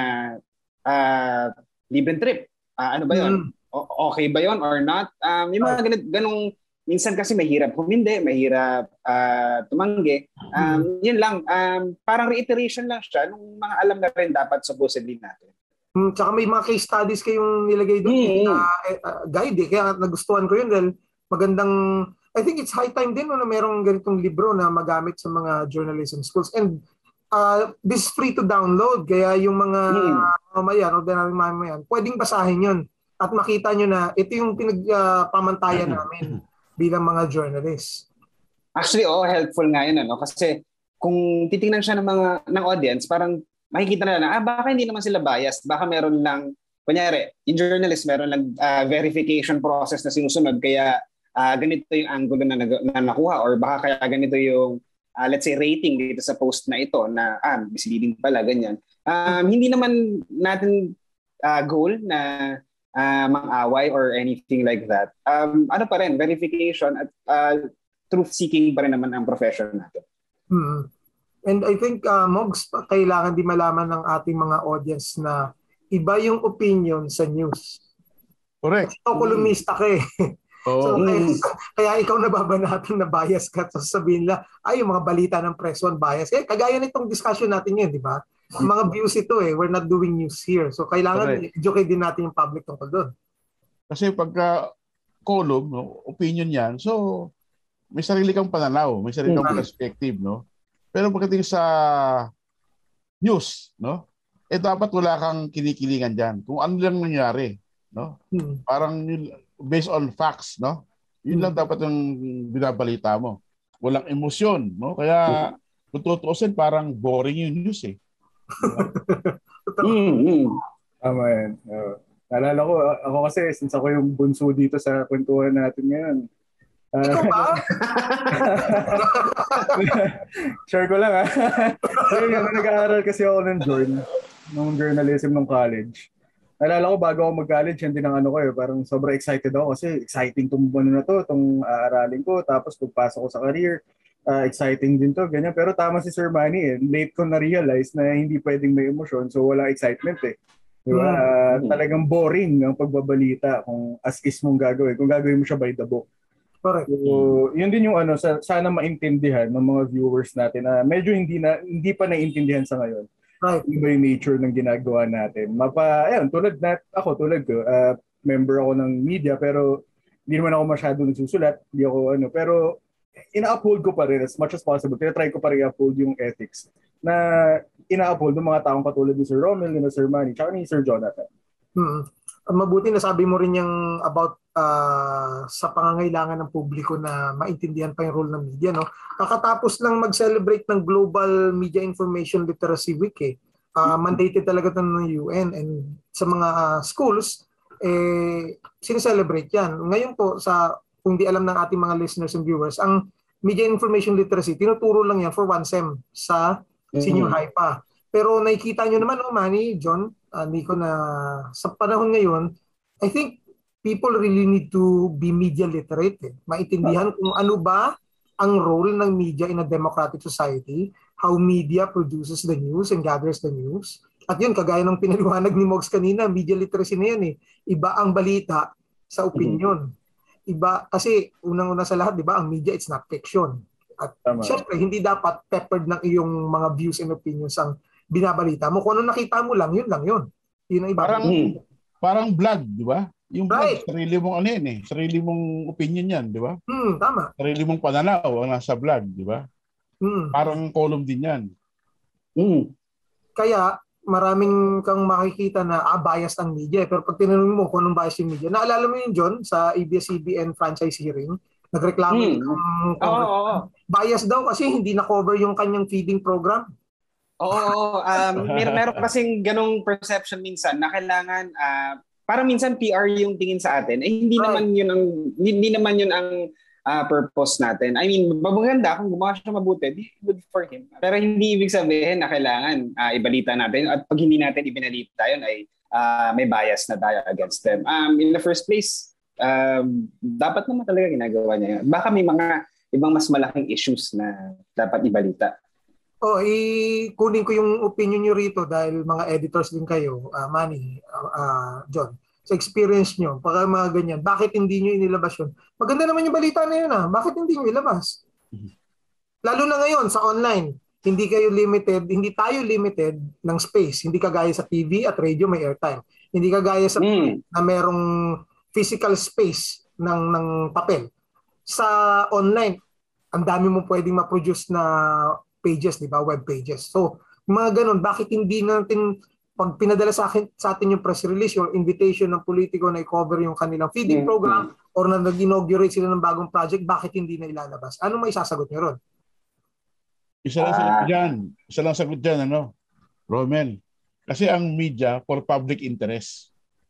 uh, libreng trip. Uh, ano ba yun? Mm. O- okay ba yun or not? Um, yung mga ganit, ganong minsan kasi mahirap humindi, mahirap uh, tumanggi. Um, yun lang, um, parang reiteration lang siya nung mga alam na rin dapat supposedly natin. Hmm, tsaka may mga case studies kayong nilagay doon mm-hmm. na uh, guide eh. Kaya nagustuhan ko yun dahil magandang, I think it's high time din no, na merong ganitong libro na magamit sa mga journalism schools. And uh, this is free to download. Kaya yung mga mm-hmm. mamayan o ordinary mamayan, pwedeng basahin yun at makita nyo na ito yung pinagpamantayan uh, namin bilang mga journalists. Actually, oh, helpful nga yun, ano? Kasi kung titingnan siya ng mga ng audience, parang makikita nila na, ah, baka hindi naman sila biased. Baka meron lang, kunyari, yung journalist, meron lang uh, verification process na sinusunod, kaya uh, ganito yung angulo na, na nakuha or baka kaya ganito yung, uh, let's say, rating dito sa post na ito na, ah, misleading pala, ganyan. Um, hindi naman natin uh, goal na Uh, mang-away or anything like that. Um, ano pa rin, verification at uh, truth-seeking pa rin naman ang profession natin. Hmm. And I think, uh, Mogs, kailangan din malaman ng ating mga audience na iba yung opinion sa news. Correct. Ikaw, kolumnista ka eh. Oh. So, kaya, kaya ikaw nababanatan na bias ka. So sabihin nila, ay, yung mga balita ng press one bias. Eh, kagaya nitong discussion natin yun, di ba? Mga views ito eh. We're not doing news here. So kailangan okay. educate din natin yung public tungkol doon. Kasi pagka column, no, opinion yan, so may sarili kang pananaw, may sarili kang perspective, no? Pero pagdating sa news, no? Eh dapat wala kang kinikilingan diyan. Kung ano lang nangyari, no? Hmm. Parang based on facts, no? Yun hmm. lang dapat yung binabalita mo. Walang emosyon, no? Kaya kung tutuusin, parang boring yung news eh. mm-hmm. Tama yan. Uh, naalala ko, ako kasi since ako yung bunso dito sa kwentuhan natin ngayon. Uh, Ikaw ba? Share ko lang ha. So, yun, nag-aaral kasi ako ng journ, ng journalism ng college. Naalala ko bago ako mag-college, yan din ang ano ko eh. Parang sobrang excited ako kasi exciting itong ano na to, itong aaralin ko. Tapos pagpasok ko sa career, Uh, exciting din to, ganyan. Pero tama si Sir Manny eh. Late ko na-realize na hindi pwedeng may emosyon, so wala excitement eh. Di ba? Mm. Uh, talagang boring ang pagbabalita kung as is mong gagawin. Kung gagawin mo siya by the book. Correct. So, yun din yung ano, sa, sana maintindihan ng mga viewers natin na medyo hindi na hindi pa naiintindihan sa ngayon. Right. Iba yung nature ng ginagawa natin. Mapa, ayun, tulad na, ako, tulad ko, uh, member ako ng media, pero hindi naman ako masyado nagsusulat, hindi ako ano, pero ina-uphold ko pa rin as much as possible. Tinatry ko pa rin i-uphold yung ethics na ina-uphold ng mga taong katulad ni Sir Romel, ni Sir Manny, tsaka ni Sir Jonathan. Hmm. Mabuti na sabi mo rin yung about uh, sa pangangailangan ng publiko na maintindihan pa yung role ng media, no? Kakatapos lang mag-celebrate ng Global Media Information Literacy Week, eh. Uh, mandated talaga ito ng U N, and sa mga uh, schools, eh, sineselebrate yan. Ngayon po, sa, kung di alam ng ating mga listeners and viewers, ang Media Information Literacy, tinuturo lang yan for one sem sa senior high pa. Pero nakikita nyo naman, no, Manny, John, uh, Nico, na sa panahon ngayon, I think people really need to be media literate. Eh. Maintindihan kung ano ba ang role ng media in a democratic society, how media produces the news and gathers the news. At yun, kagaya ng pinaliwanag ni Mogs kanina, media literacy na yan eh. Iba ang balita sa opinion. Iba, kasi unang-una sa lahat, di ba, ang media, it's not fiction. At syempre, hindi dapat peppered ng iyong mga views and opinions ang binabalita mo. Kung ano nakita mo lang, yun lang yun. Yun ang iba. Parang, hmm. parang vlog, di ba? Yung right. vlog, sarili mong ano yan eh. Sarili mong opinion yan, di ba? Hmm, tama. Sarili mong pananaw ang nasa vlog, di ba? Hmm. Parang column din yan. Hmm. Kaya, maraming kang makikita na ah, biased ang media. Pero pag tinanong mo kung anong biased yung media, naalala mo yun, John, sa A B S C B N franchise hearing, nagreklamo hmm. yung oh, oh, oh. bias daw kasi hindi na-cover yung kanyang feeding program. Oo, um, mer meron kasing ganong perception minsan na kailangan, uh, parang minsan P R yung tingin sa atin. Eh, hindi right. naman yun ang, hindi naman yun ang uh, purpose natin. I mean, maganda kung gumawa siya mabuti, good for him. Pero hindi ibig sabihin na kailangan uh, ibalita natin at pag hindi natin ibinalita yun ay uh, may bias na tayo against them. Um, in the first place, um, dapat naman talaga ginagawa niya yun. Baka may mga ibang mas malaking issues na dapat ibalita. Oh, i-kunin ko yung opinion nyo rito dahil mga editors din kayo, uh, Manny, uh, uh, John. Sa experience nyo, pagka mga ganyan, bakit hindi nyo inilabas yun? Maganda naman yung balita na yun, ah. Bakit hindi nyo ilabas? Lalo na ngayon, sa online, hindi kayo limited, hindi tayo limited ng space. Hindi kagaya sa T V at radio may airtime. Hindi kagaya sa mm. na merong physical space ng, ng papel. Sa online, ang dami mo pwedeng ma-produce na pages, di ba? Web pages. So, mga ganun, bakit hindi natin, pag pinadala sa akin sa atin yung press release, yung invitation ng politiko na i-cover yung kanilang feeding mm-hmm. program or na nag-inaugurate sila ng bagong project, bakit hindi na ilalabas? Ano may sasagot niyo ron? Isa lang sagot dyan. Isa lang sagot dyan, ano? Romel. Kasi ang media for public interest.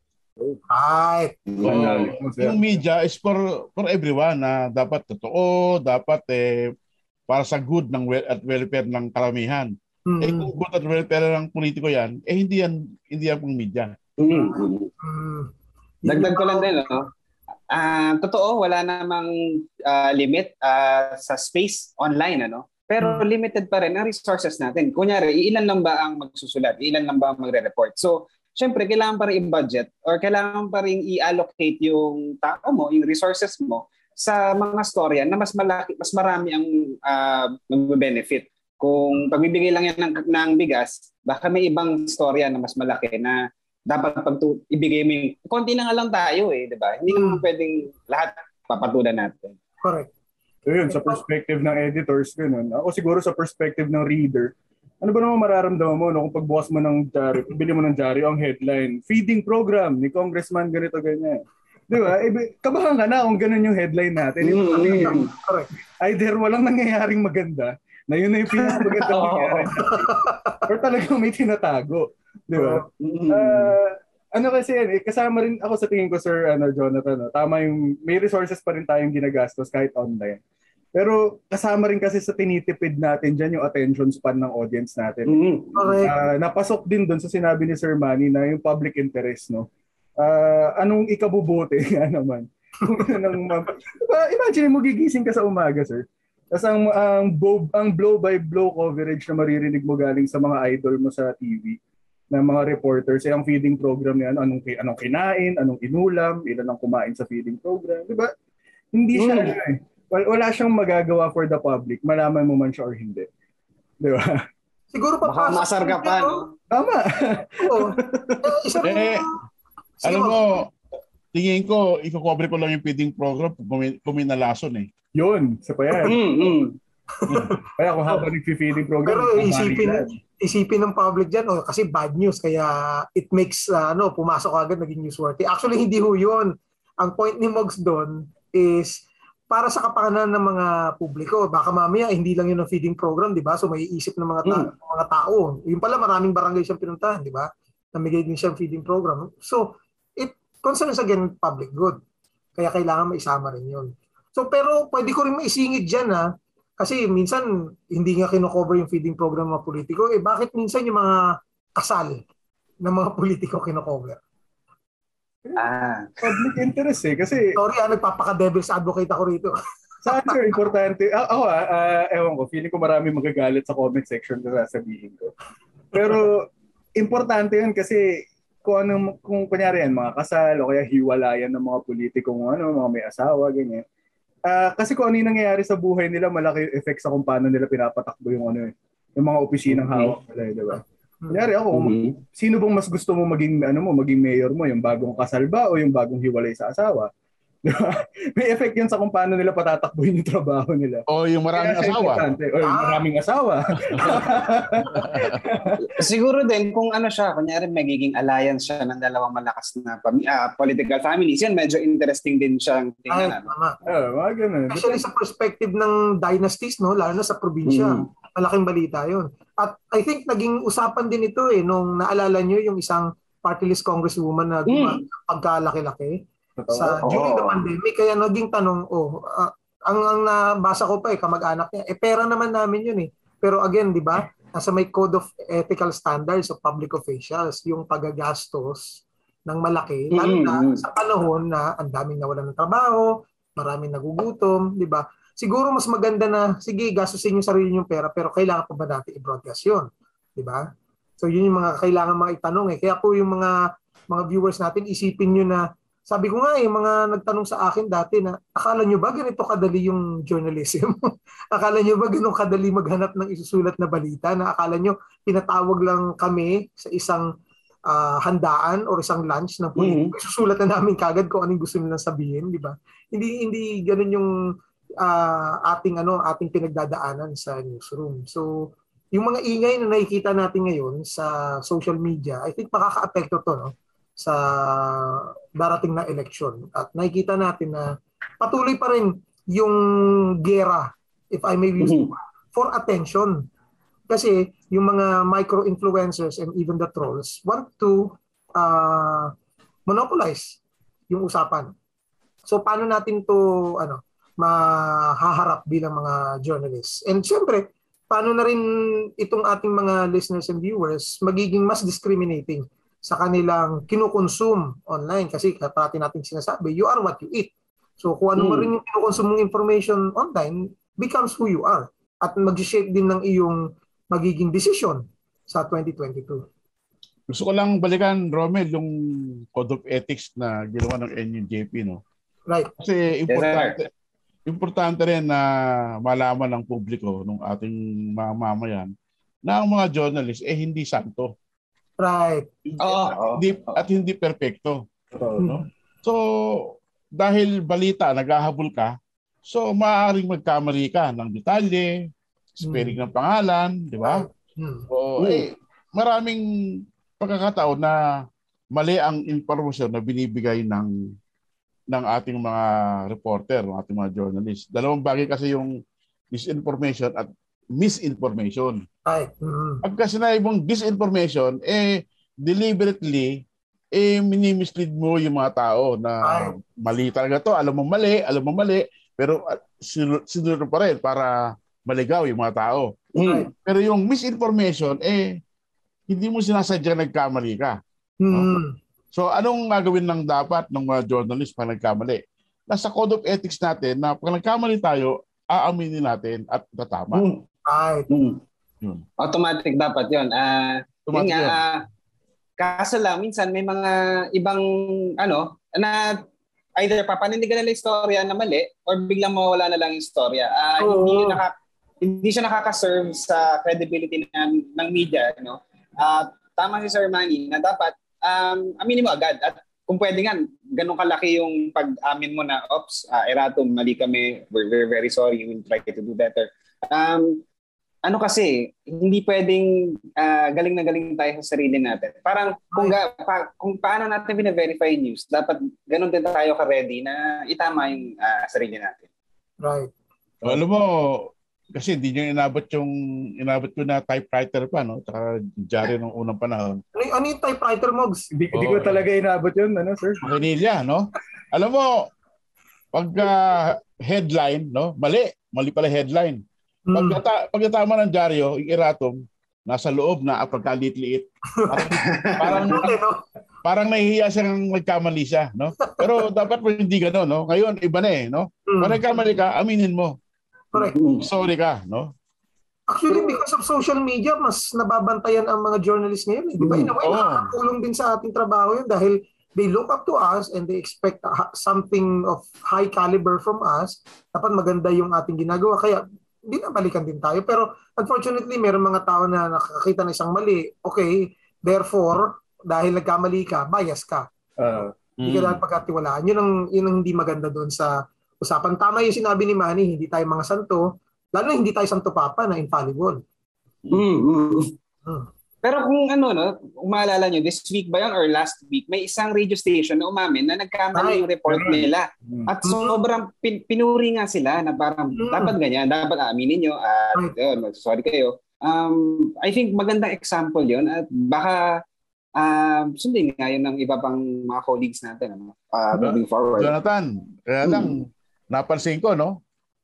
Right. So, yung media is for for everyone na dapat totoo, dapat eh, para sa good ng well at welfare ng karamihan. Mm-hmm. Eh kung good at welfare ng politiko yan, eh hindi yan hindi yan pang media. Mm-hmm. Mm-hmm. Dagdag ko lang din, no? Uh, totoo, wala namang uh, limit uh, sa space online, ano? Pero mm-hmm. limited pa rin ang resources natin. Kunyari, ilan lang ba ang magsusulat? Ilan lang ba ang magre-report? So, syempre, kailangan pa rin i-budget or kailangan pa rin i-allocate yung tao mo, yung resources mo sa mga storya na mas malaki, mas marami ang uh, mag-benefit. Kung pagbibigay lang yan ng, ng bigas, baka may ibang storya na mas malaki na dapat pag ibigay mo yung, konti na nga lang tayo eh, di ba? Hindi naman pwedeng lahat papatulan natin. Correct. So yun, sa perspective ng editors, ganun. Ako siguro sa perspective ng reader, ano ba naman mararamdaman mo no, kung pagbukas mo ng diary, bili mo ng diary, ang headline, feeding program ni Congressman ganito, ganyan. Di ba? E, kabahan ka na kung ganun yung headline natin. Mm-hmm. Either walang nangyayaring maganda, na yun na yung pinakamagandang nangyayari. Or talagang may tinatago. Di ba? Mm-hmm. Uh, ano kasi yan, eh, kasama rin ako sa tingin ko, Sir ano, Jonathan, no? Tama yung, may resources pa rin tayong ginagastos kahit online. Pero kasama rin kasi sa tinitipid natin dyan yung attention span ng audience natin. Mm-hmm. Uh, napasok din doon sa sinabi ni Sir Manny na yung public interest, no? Uh, anong ikabubuti nga naman? Imagine mo gigising ka sa umaga, sir. Tapos ang, ang, blow, ang blow by blow coverage na maririnig mo galing sa mga idol mo sa T V. ng mga reporters, eh, ang feeding program niya, ano, anong, anong kinain, anong inulam, ilan ang kumain sa feeding program. Di ba? Hindi siya, mm. ano eh. Wala siyang magagawa for the public. Malaman mo man siya or hindi. Di ba? Siguro pa baka masar ka pa, no? Tama. Oo. Isa eh, alam mo, tingin ko, iko-cover ko lang yung feeding program kung may nalason eh. Yun, sa pa yan. Mm-hmm. Kaya kung habang nag-feeding program, pero isipin, isipin ng public dyan, oh, kasi bad news, kaya it makes, uh, ano, pumasok agad, naging newsworthy. Actually, hindi ho yun. Ang point ni Mogs doon is, para sa kapakanan ng mga publiko, baka mamaya hindi lang yun ang feeding program, di ba? So may iisip ng mga, ta- mm. mga tao. Yung pala, maraming barangay siyang pinuntahan, di ba? Namigay din siyang feeding program. So, it concerns again public good. Kaya kailangan maisama rin yun. So, pero pwede ko rin maisingit dyan, ha? Kasi minsan, hindi nga kinocover yung feeding program ng mga politiko. Eh, bakit minsan yung mga kasal ng mga politiko kinocover? Ah. Public interest eh. Kasi... Sorry, ah, nagpapaka-devil's advocate ako rito. Sa answer, importante. Ah, ako ah, uh, ewan ko, feeling ko marami magagalit sa comment section na sasabihin ko. Pero, importante yun kasi kung anong, kung kunyari yan, mga kasal o kaya hiwalayan ng mga politikong ano, mga may asawa, ganyan. Uh, kasi kung ano yung nangyayari sa buhay nila, malaki yung effect sa kung paano nila pinapatakbo yung ano, yung mga opisinang hawak nila, di ba? Kunyari ako, mm-hmm. sino bang mas gusto mo maging ano mo, maging mayor mo, yung bagong kasal ba o yung bagong hiwalay sa asawa? May effect yun sa kung paano nila patatakbuhin yung trabaho nila. O yung maraming Kaya asawa. O yung maraming asawa. Siguro din kung ano siya, kunyari magiging alliance siya ng dalawang malakas na pami- uh, political families, yan medyo interesting din siyang tingnan. Ay, oh, mga ganun. Especially sa perspective ng dynasties, no, lalo na sa probinsya. Mm. Malaking balita yun. At I think naging usapan din ito eh, nung naalala nyo yung isang party list congresswoman na mm. pagkalaki-laki. Sa oh. during the pandemic, kaya naging tanong, oh, uh, ang ang nabasa ko pa eh, kamag-anak niya, eh pera naman namin yun eh. Pero again, di ba, nasa may code of ethical standards of public officials, yung pagagastos ng malaki, mm-hmm. lalo na sa panahon na ang daming nawalan ng trabaho, maraming nagugutom, di ba? Siguro mas maganda na, sige, gastusin yung sarili yung pera, pero kailangan pa ba natin i-broadcast yun? Di ba? So yun yung mga kailangan mga itanong eh. Kaya po yung mga mga viewers natin, isipin nyo na, sabi ko nga eh, mga nagtanong sa akin dati na, akala nyo ba ganito kadali yung journalism? Akala nyo ba ganito kadali maghanap ng isusulat na balita? Na akala nyo, pinatawag lang kami sa isang uh, handaan or isang lunch ng politiko. Mm-hmm. Isusulat na namin kagad kung anong gusto nilang sabihin, di ba? Hindi hindi ganun yung uh, ating ano, ating pinagdadaanan sa newsroom. So, yung mga ingay na nakikita natin ngayon sa social media, I think makaka-apekto to, no? Sa darating na eleksyon. At nakikita natin na patuloy pa rin yung gera, if I may use mm-hmm. for attention. Kasi yung mga micro-influencers and even the trolls want to uh, monopolize yung usapan. So paano natin to ano mahaharap bilang mga journalists? And syempre, paano na rin itong ating mga listeners and viewers magiging mas discriminating sa kanilang kinukonsume online kasi parati natin sinasabi, you are what you eat. So kung ano mm. rin yung kinukonsume mong information online becomes who you are at mag-shape din ng iyong magiging decision sa twenty twenty-two. Gusto ko lang balikan, Romel, yung Code of Ethics na ginawa ng N U J P, no? Right. Kasi importante, yes, importante rin na malaman ng publiko, ng ating mga mamayan, na ang mga journalists eh hindi santo. Right. Oh, hindi, at hindi perpekto. Oh, no? So, dahil balita, naghahabol ka, so maaaring magkamali ka ng detalye, spelling ng pangalan, di ba? So, eh, maraming pagkakataon na mali ang impormasyon na binibigay ng ng ating mga reporter, ng ating mga journalist. Dalawang bagay kasi yung disinformation at misinformation. Right. Mm-hmm. Pagka sinabi mong disinformation, eh, deliberately, eh, minimislead mo yung mga tao na right. mali talaga to. Alam mo mali, alam mo mali, pero uh, sinunod pa rin para maligaw yung mga tao. Right. Pero yung misinformation, eh, hindi mo sinasadya nagkamali ka. Mm-hmm. No? So, anong gagawin ng dapat ng mga journalist pag nagkamali? Nasa Code of Ethics natin na pag nagkamali tayo, aaminin natin at tatama. Mm. Right. Mm. Yun. Automatic dapat yun. Uh, yun nga, uh, Kaso lang, minsan may mga ibang, ano, na either papanindigan nila yung istorya na mali or biglang mawala na lang yung istorya. Uh, Oo. Hindi yun naka, hindi siya nakaka-serve sa credibility ng, ng media. No? Uh, tama si Sir Manny na dapat um, aminin mo agad. At kung pwede nga, ganun kalaki yung pag-amin mo na, ops, uh, Erato, mali kami, we're, we're very sorry, we'll try to do better. Um, ano kasi, hindi pwedeng uh, galing na galing tayo sa sarili natin. Parang kung, ga, pa, kung paano natin bina-verify news, dapat ganun din tayo ka-ready na itama yung uh, sarili natin. Right. So, alam mo, kasi hindi nyo inabot yung inabot ko na typewriter pa, no? Tsaka diary nung unang panahon. Ano, ano yung typewriter, Mogs? Hindi oh, ko talaga inabot yun, ano, sir? Vanilla, no? Alam mo, pagka headline, no? Mali. Mali pala headline. Pagkata, pagkatama ng dyaryo, yung Eratom, nasa loob na pagkaliit-liit. Parang, parang, parang nahihiya siyang nagkamali siya, no? Pero dapat po hindi gano'n, no? Ngayon, iba na eh, no? Kung nagkamali ka, aminin mo. Correct. Sorry ka, no? Actually, because of social media, mas nababantayan ang mga journalists ngayon. Eh. Di ba? In a way, oh. nakakatulong din sa ating trabaho yun dahil they look up to us and they expect something of high caliber from us. Dapat maganda yung ating ginagawa. Kaya, binabalikan din tayo. Pero unfortunately, meron mga tao na nakakita ng isang mali. Okay, therefore, dahil nagkamali ka, bias ka. Uh, hindi mm. ka dapat pagkatiwalaan. Yun ang, yun ang hindi maganda doon sa usapan. Tama yung sinabi ni Manny, hindi tayo mga santo. Lalo na hindi tayo santo papa na infallible. Mm-hmm. Hmm. Pero kung ano, no, kung maalala nyo, this week ba yun or last week, may isang radio station na umamin na nagkamali yung report nila. At sobrang pin- pinuri nga sila na parang mm. dapat ganyan, dapat aaminin nyo at yun, sorry kayo. Um, I think magandang example yun at baka um, sundin nga yun ng iba pang mga colleagues natin ano, uh, moving forward. Jonathan, kaya lang, mm. napansin ko, no?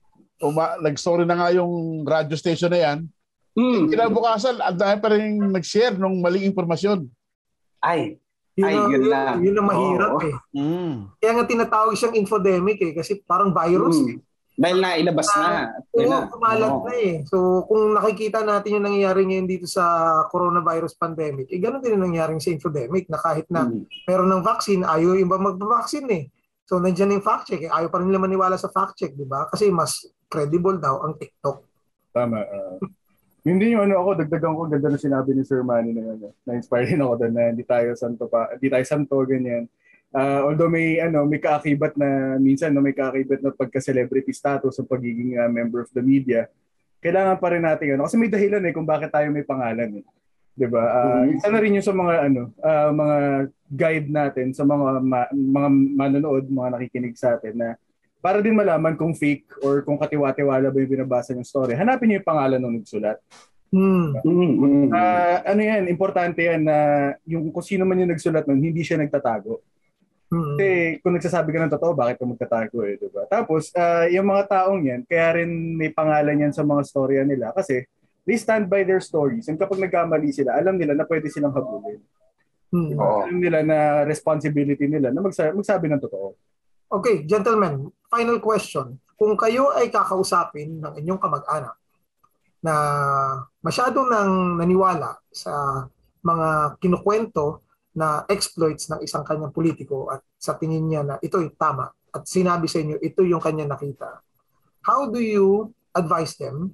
Uma- nag-story na nga yung radio station na yan. Mm. Kinabukasan, ang dahil pa rin nag-share ng maling impormasyon. Ay, yun ay, ang, yun, yun, lang. Yun ang mahirap oh. eh. Mm. Kaya nga tinatawag siyang infodemic eh, kasi parang virus mm. eh. Dahil na ilabas uh, na. Oo, kumalat oh. na eh. So kung nakikita natin yung nangyayari ngayon dito sa coronavirus pandemic, eh ganun din yung nangyayari sa infodemic na kahit na mm. meron ng vaccine, ayaw yung ba mag-vaccine eh. So nandiyan yung fact check eh. Ayaw pa rin nila maniwala sa fact check, di ba? Kasi mas credible daw ang TikTok. Tama. Uh... Yun din yung ano ako, dagdagan ko, ganda na sinabi ni Sir Manny na ano, na-inspire din ako doon na hindi tayo santo pa, hindi tayo santo, ganyan. Uh, although may, ano, may kaakibat na, minsan no, may kaakibat na pagka-celebrity status sa pagiging uh, member of the media, kailangan pa rin natin, ano, kasi may dahilan eh kung bakit tayo may pangalan eh. Diba? Uh, mm-hmm. Isa na rin yung sa mga, ano, uh, mga guide natin, sa mga, ma- mga manonood, mga nakikinig sa atin na para din malaman kung fake or kung katiwa-tiwala ba yung binabasa ng story, hanapin niyo yung pangalan ng nagsulat. Hmm. Mm-hmm. Uh, ano yan, importante yan na yung kung sino man yung nagsulat nun, hindi siya nagtatago. Mm-hmm. Kasi kung nagsasabi ka ng totoo, bakit ka magtatago eh, diba? Tapos, uh, yung mga taong yan, kaya rin may pangalan yan sa mga storya nila kasi they stand by their stories. And kapag nagkamali sila, alam nila na pwede silang habulin. Mm-hmm. Diba? Alam nila na responsibility nila na magsabi, magsabi ng totoo. Okay, gentlemen, final question. Kung kayo ay kakausapin ng inyong kamag-anak na masyadong nang naniwala sa mga kinukwento na exploits ng isang kanyang politiko at sa tingin niya na ito'y tama at sinabi sa inyo ito yung kanya nakita, how do you advise them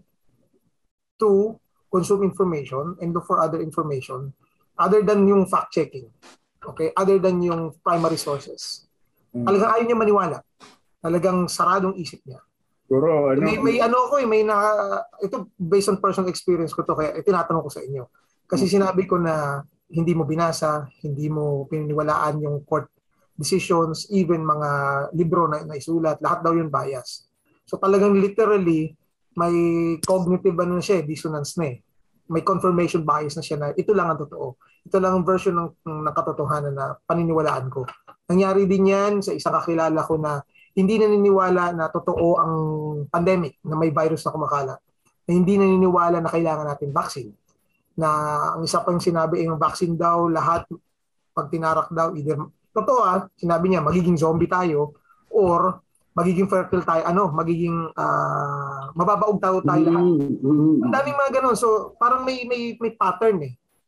to consume information and look for other information other than yung fact-checking? Okay, other than yung primary sources. Talagang ayaw niya maniwala. Talagang saradong isip niya. Guro, ano? May, may ano ko eh, may na, ito based on personal experience ko to, kaya tinatanong ko sa inyo. Kasi sinabi ko na hindi mo binasa, hindi mo pininiwalaan yung court decisions, even mga libro na naisulat, lahat daw yun bias. So talagang literally, may cognitive ano na siya, dissonance na eh. May confirmation bias na siya na ito lang ang totoo. Ito lang ang version ng, ng katotohanan na paniniwalaan ko. Nangyari din yan sa isang kakilala ko na hindi naniniwala na totoo ang pandemic, na may virus na kumakalat. Na hindi naniniwala na kailangan natin vaccine. Na ang isa pang sinabi ay yung vaccine daw, lahat pag tinarak daw, either, totoo ah, sinabi niya, magiging zombie tayo or magiging fertile tayo, ano, magiging uh, mababaog tayo tayo lahat. Ang daming mga ganun. So parang may, may, may pattern eh.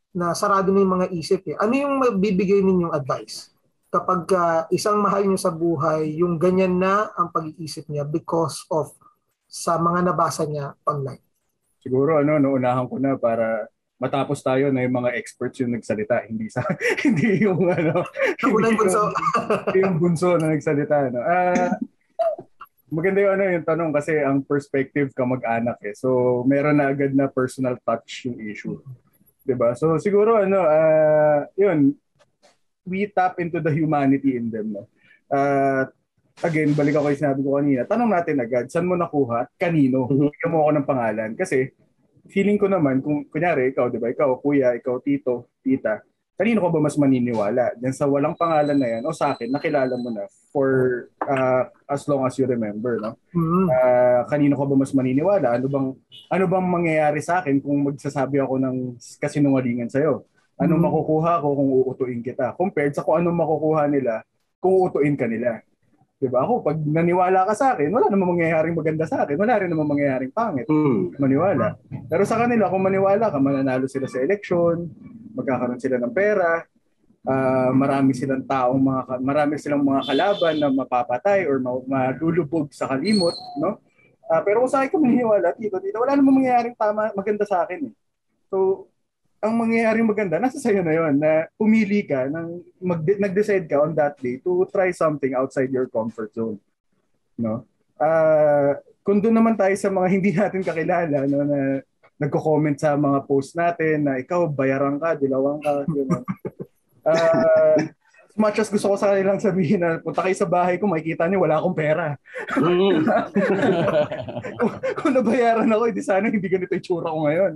na sarado na yung mga isip eh. Ano yung mabibigay ninyong advice? Kapag uh, isang mahal nyo sa buhay, yung ganyan na ang pag-iisip niya because of sa mga nabasa niya online. Siguro ano, naunahan ko na para matapos tayo na yung mga experts yung nagsalita, hindi sa hindi yung ano, hindi yung bunso. yung bunso na nagsalita. No? Uh, maganda yung ano yung tanong kasi ang perspective kamag-anak eh. So meron na agad na personal touch yung issue. 'Di ba? So siguro ano, uh, yun, we tap into the humanity in them. No? Uh, again, balik ako yung sinabi ko kanina. Tanong natin agad, saan mo nakuha at kanino? Bigyan mo ako ng pangalan. Kasi feeling ko naman, kung kunyari, ikaw, di ba? Ikaw, kuya, ikaw, tito, tita, kanino ka ba mas maniniwala? Diyan sa walang pangalan na yan, o sa akin, nakilala mo na for uh, as long as you remember. No? Uh, kanino ka ba mas maniniwala? Ano bang, ano bang mangyayari sa akin kung magsasabi ako ng kasinungalingan sa'yo? Anong mm-hmm. makukuha ko kung uutuin kita? Compared sa kung anong makukuha nila kung uutuin ka nila. Diba? Ako, pag naniwala ka sa akin, wala namang mangyayaring maganda sa akin. Wala rin namang mangyayaring pangit. Mm. Maniwala. Pero sa kanila, kung maniwala ka, mananalo sila sa eleksyon, magkakaroon sila ng pera, uh, marami silang taong, mga, marami silang mga kalaban na mapapatay or malulubog sa kalimot. No? Uh, pero kung sa akin ka maniniwala, tito, tito, wala namang mangyayaring tama, maganda sa akin. Eh. So, ang mangyayaring maganda, nasa sayo na yon na pumili ka, ng, mag, nag-decide ka on that day to try something outside your comfort zone. No? Uh, kung doon naman tayo sa mga hindi natin kakilala, no, na nagko-comment sa mga post natin na ikaw, bayaran ka, dilawang ka. Gano'n. Uh, as much as gusto ko sa kanilang sabihin na punta kayo sa bahay ko, makikita niyo wala akong pera. Mm. kung, kung nabayaran ako, hindi sana hindi ganito yung tsura ko ngayon.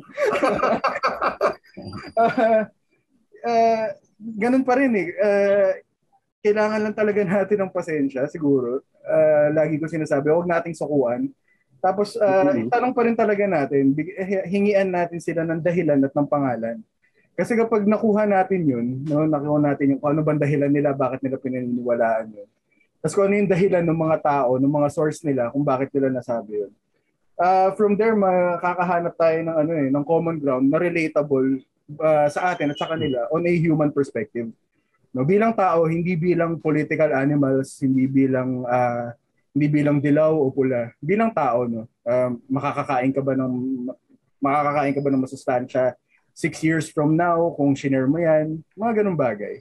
Uh, uh, ganun pa rin eh. Uh, kailangan lang talaga natin ng pasensya, siguro. Uh, lagi ko sinasabi, huwag nating sukuan. Tapos, uh, mm-hmm. itanong pa rin talaga natin, hingian natin sila ng dahilan at ng pangalan. Kasi kapag nakuha natin yun, no, nakuha natin yung kung ano bang dahilan nila, bakit nila pinaniniwalaan yun. Tapos kung ano yung dahilan ng mga tao, ng mga source nila, kung bakit nila nasabi yun. Uh, from there, makakahanap tayo ng, ano, eh, ng common ground na relatable uh, sa atin at sa kanila on a human perspective. No, bilang tao, hindi bilang political animals, hindi bilang uh, hindi bilang dilaw o pula. Bilang tao, no, uh, makakakain ka ba ng makakakain ka ba ng masustansya six years from now kung shinare mo yan, mga ganung bagay.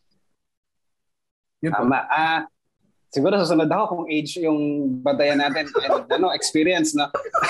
Yun Tama. Ah, siguro susunod ako kung age yung batayan natin and ano, experience, no?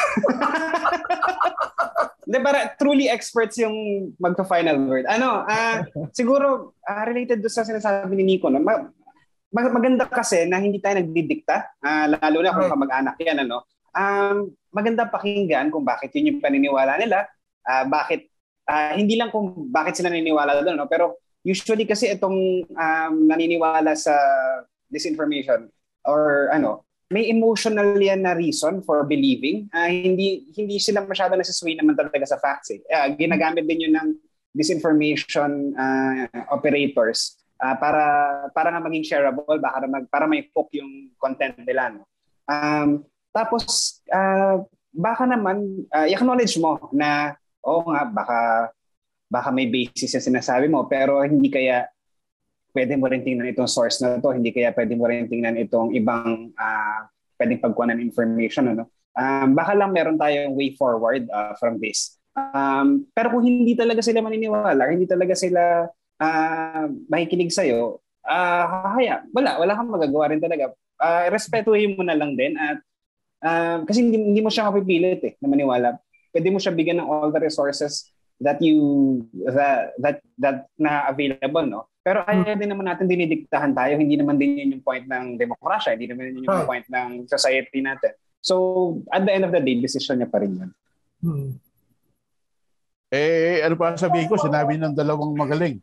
Hindi, para truly experts yung magpa-final word. Ano, ah, siguro ah, related do sa sinasabi ni Nico, no? Mag- maganda kasi na hindi tayo nagdidikta, ah, lalo na kung kamag-anak yan, ano? Um, maganda pakinggan kung bakit yun yung paniniwala nila, ah, bakit, ah, hindi lang kung bakit sila naniniwala doon, no? Pero usually kasi itong um, naniniwala sa disinformation or ano, may emotional yan na reason for believing. Uh, hindi hindi sila masyado nasisway naman talaga sa facts. Eh. Uh, ginagamit din yun ng disinformation uh, operators uh, para para nga maging shareable, baka mag, para may hook yung content nila. No? Um, tapos, uh, baka naman, uh, i-acknowledge mo na, oo nga, baka, baka may basis yung sinasabi mo, pero hindi kaya pwede mo rin tingnan itong source na to, hindi kaya pwede mo rin tingnan itong ibang uh, pwedeng pagkuha ng information. Ano? Um, baka lang meron tayong way forward uh, from this. Um, pero kung hindi talaga sila maniniwala, hindi talaga sila uh, makikinig sa'yo, uh, haya, wala, wala kang magagawa rin talaga. Uh, respetuhin mo na lang din at uh, kasi hindi, hindi mo siya mapipilit eh, na maniwala. Pwede mo siya bigyan ng all the resources that you that that that na available, no? Pero ayaw din naman natin dinidiktahan tayo, hindi naman din yun yung point ng demokrasya, hindi naman yun yung right. point ng society natin. So at the end of the day, decision niya pa rin yun. Hmm. Eh ano pa sabihin ko, sinabi ng dalawang magaling.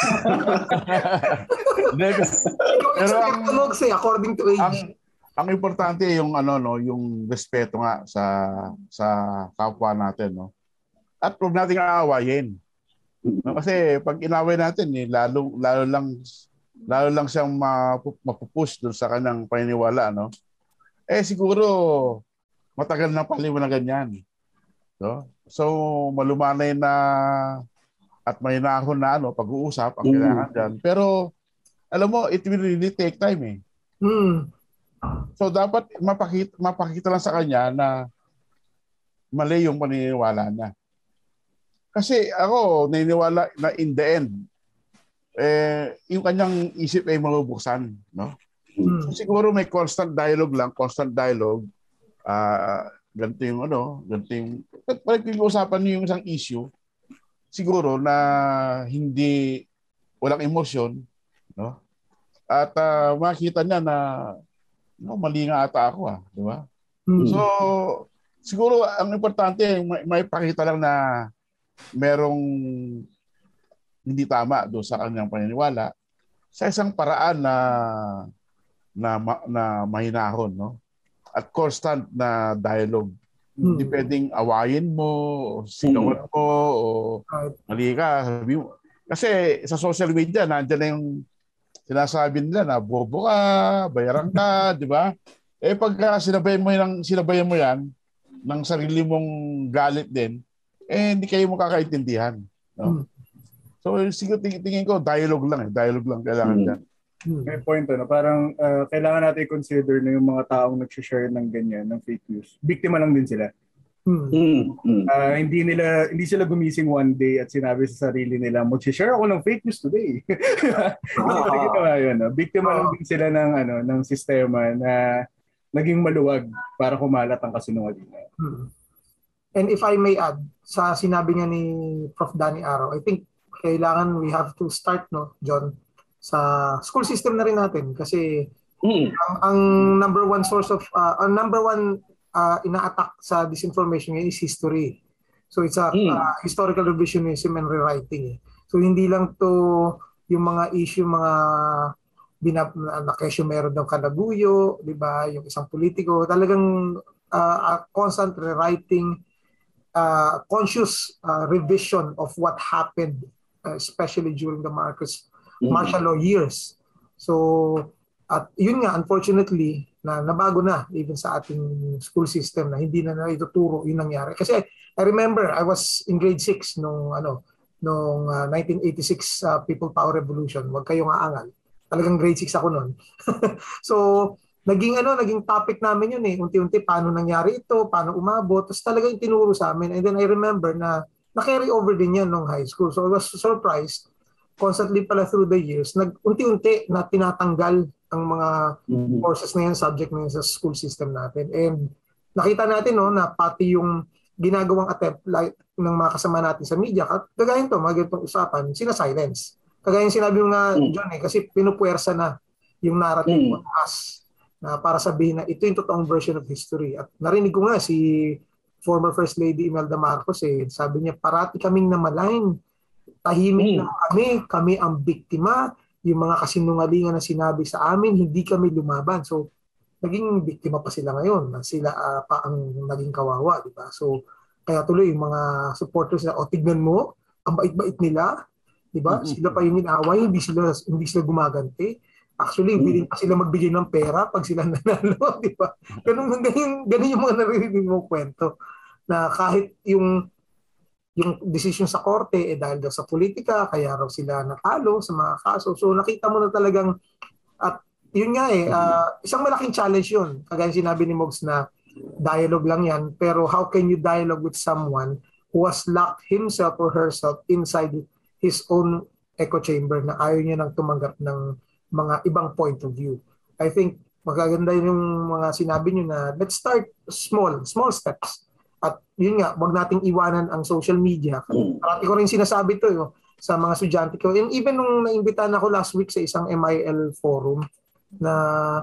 Pero ang according to age. Ang, ang importante yung ano no, yung respeto nga sa sa kapwa natin, no. At huwag nating aawayin. No, kasi pag inaway natin, eh, lalo, lalo lang lalo lang siyang mapupush doon sa kanyang paniniwala. No? Eh siguro matagal na paliwan na ganyan. No? So malumanay na at may nahon na ano, pag-uusap ang Mm. kailangan dyan. Pero, alam mo, it will really take time eh. Hmm. So, dapat mapakita, mapakita lang sa kanya na mali yung paniniwala niya. Kasi ako, naniniwala na in the end, eh, yung kanyang isip ay mabubuksan. No? Hmm. So, siguro may constant dialogue lang, constant dialogue. Uh, ganito yung ano, ganito yung, pag pag-uusapan niyo yung isang issue, siguro na hindi, walang emosyon, no? At uh, makita niya na, no, mali nga ata ako, ah, di ba? Hmm. So, siguro ang importante, may, may pakita lang na merong hindi tama doon sa kanyang paniniwala sa isang paraan na na, na mahinahon, no? At constant na dialogue. Hmm. Hindi pwedeng awayin mo, o sigawan mo, o mali ka. Sabi mo. Kasi sa social media, nandiyan na yung sinasabi nila na bobo ka, bayaran ka, di ba? Eh pagka sinabayan mo yan, sinabayan mo yan ng sarili mong galit din, eh hindi kayo makakaintindihan. No? Hmm. So siguro tingin ko, dialogue lang eh. Dialogue lang kailangan Hmm. dyan. Hmm. May point ano, parang uh, kailangan natin i-consider na yung mga taong nag-share ng ganyan, ng fake news. Biktima lang din sila. Hmm. Mm. Uh, hindi nila hindi sila gumising one day at sinabi sa sarili nila, mag-share ako ng fake news today. Hindi nila ginawa yun. No? Biktima lang din sila ng ano ng sistema na naging maluwag para kumalat ang kasinungalingan. Hmm. And if I may add, sa sinabi niya ni Prof Danny Araw, I think kailangan we have to start, no, John, sa school system na rin natin kasi Mm. ang, ang number one source of uh, ang number one uh, ina-attack sa disinformation is history. So it's a Mm. uh, historical revisionism and rewriting. Eh. So hindi lang to yung mga issue, mga binab na kesyo meron ng kalaguyo, di ba, yung isang politiko, talagang uh, a constant rewriting, uh, conscious uh, revision of what happened, uh, especially during the Marcos martial law years. So, at yun nga, unfortunately, na nabago na even sa ating school system na hindi na naituturo yung nangyari. Kasi I remember, I was in grade six nung, ano, nung uh, nineteen eighty-six uh, People Power Revolution. Huwag kayong aangal. Talagang grade six ako noon. So, naging ano, naging topic namin yun eh. Unti-unti, paano nangyari ito, paano umabot. Tapos talagang tinuro sa amin. And then I remember na na-carry over din yan nung high school. So I was surprised constantly pala through the years, nag-unti-unti na tinatanggal ang mga Mm. courses na yan, subject na yan sa school system natin. And nakita natin no, na pati yung ginagawang attempt like, ng mga kasama natin sa media, kagaya ito, mga ganitong usapan, sina-silence. Kagaya yung sinabi mo nga, Mm. John, eh, kasi pinupuwersa na yung narrative Mm. on us na para sabihin na ito yung totoong version of history. At narinig ko nga si former First Lady Imelda Marcos, eh, sabi niya, parati kaming namalain. Tahimik Mm. lang kami, kami ang biktima, yung mga kasinungalingan na sinabi sa amin, hindi kami lumaban. So, naging biktima pa sila ngayon, na sila uh, pa ang naging kawawa, di ba? So, kaya tuloy yung mga supporters na, o tignan mo, ang bait-bait nila, di ba? Mm-hmm. Sila pa yung inaaway, hindi sila, hindi sila gumaganti. Actually, Mm. willing pa sila magbigay ng pera pag sila nanalo, di ba? Ganun, ganun, ganun yung mga naririnig mong kwento. Na kahit yung yung decision sa korte eh dahil daw sa politika, kaya raw sila natalo sa mga kaso. So nakita mo na talagang, at yun nga eh, uh, isang malaking challenge yun. Kagaya sinabi ni Mogs na dialogue lang yan, pero how can you dialogue with someone who has locked himself or herself inside his own echo chamber na ayaw niya nang tumanggap ng mga ibang point of view. I think magaganda yung mga sinabi niyo na let's start small, small steps. At yun nga, wag nating iwanan ang social media. Parati ko rin sinasabi to yo, sa mga estudyante ko. And even nung naimbitahan ako last week sa isang M I L forum na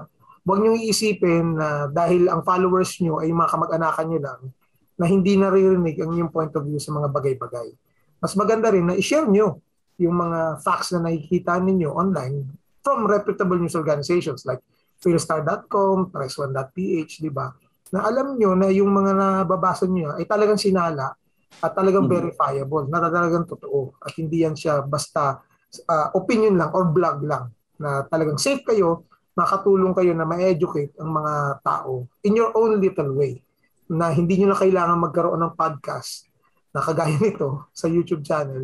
wag niyong iisipin na dahil ang followers niyo ay mga kamag-anakan niyo lang na hindi naririnig ang inyong point of view sa mga bagay-bagay. Mas maganda rin na i-share niyo yung mga facts na nakikita ninyo online from reputable news organizations like philstar dot com, press one dot p h, di ba? Na alam nyo na yung mga nababasa nyo ay talagang sinala at talagang verifiable, na talagang totoo. At hindi yan siya basta uh, opinion lang or blog lang. Na talagang safe kayo, makatulong kayo na ma-educate ang mga tao in your own little way. Na hindi nyo na kailangan magkaroon ng podcast na kagaya nito sa YouTube channel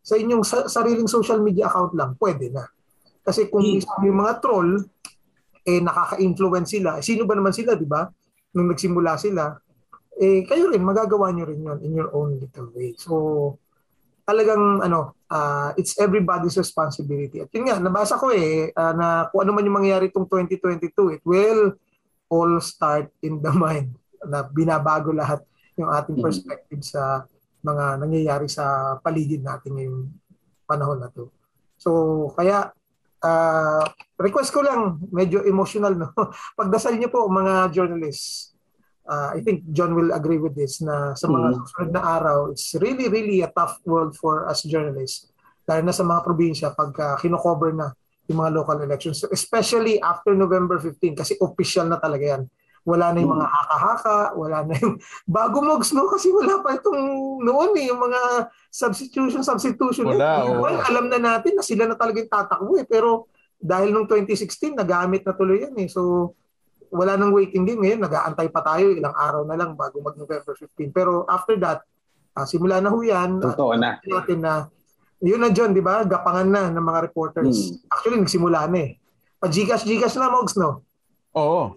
sa inyong sa, sariling social media account lang, pwede na. Kasi kung mm. yung mga troll, eh nakaka-influence sila. Eh, sino ba naman sila, di ba? Nung nagsimula sila, eh kayo rin, magagawa nyo rin yun in your own little way. So, talagang ano, uh, it's everybody's responsibility. At yun nga, nabasa ko eh, uh, na kung ano man yung mangyayari itong twenty twenty-two, it will all start in the mind. Na binabago lahat yung ating perspective sa mga nangyayari sa paligid natin ngayong panahon na to. So, kaya, uh, request ko lang, medyo emotional, no? Pagdasal niyo po, mga journalists. Uh, I think John will agree with this, na sa mga mm-hmm. susunod na araw, it's really, really a tough world for us journalists. Lalo na sa mga probinsya, pagka uh, kino-cover na yung mga local elections. So, especially after November fifteenth, kasi official na talaga yan. Wala na yung mga haka-haka, wala na yung bago mogs, no? Kasi wala pa itong noon eh, yung mga substitution, substitution. Wala, eh. Well, alam na natin na sila na talaga yung tatakbo eh. Pero dahil nung twenty sixteen, nagamit na tuloy yan eh. So, wala nang waiting game ngayon. Nag-aantay pa tayo, ilang araw na lang bago mag-November fifteenth. Pero after that, uh, simula na ho yan. Totoo na. Natin na, yun na John, di ba? Gapangan na ng mga reporters. Hmm. Actually, nagsimula na eh. Pa-Gcash-Gcash na, Mogs, no? Oo.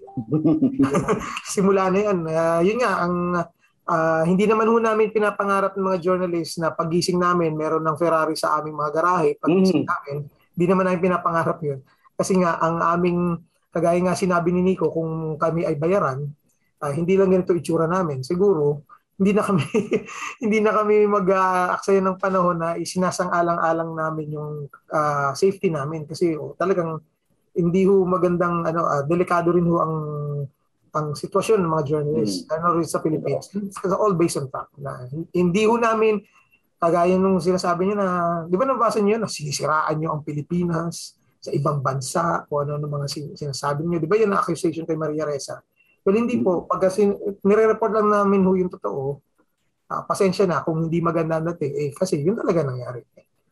Simula na yan. Uh, yun nga, ang uh, hindi naman ho namin pinapangarap ng mga journalists na pagising namin, meron ng Ferrari sa aming mga garahe. Pagising mm-hmm. namin, hindi naman namin pinapangarap yun. Kasi nga, ang aming, kagaya nga sinabi ni Nico, kung kami ay bayaran, uh, hindi lang ganito itsura namin. Siguro, hindi na kami hindi na kami mag-aaksaya ng panahon na isinasang-alang-alang namin yung uh, safety namin. Kasi oh, talagang hindi ho magandang ano uh, delikado rin ho ang ang sitwasyon ng mga journalists mm. ano rin sa Philippines. It's all based on fact na hindi ho namin kagaya nung sinasabi niyo na di ba nabasa niyo na sinisiraan niyo ang Pilipinas sa ibang bansa o ano ng mga sinasabi niyo, di ba yan ang accusation kay Maria Ressa? Well, hindi po, pag nire-report lang namin ho yung totoo, uh, pasensya na kung hindi maganda natin eh kasi yun talaga nangyari.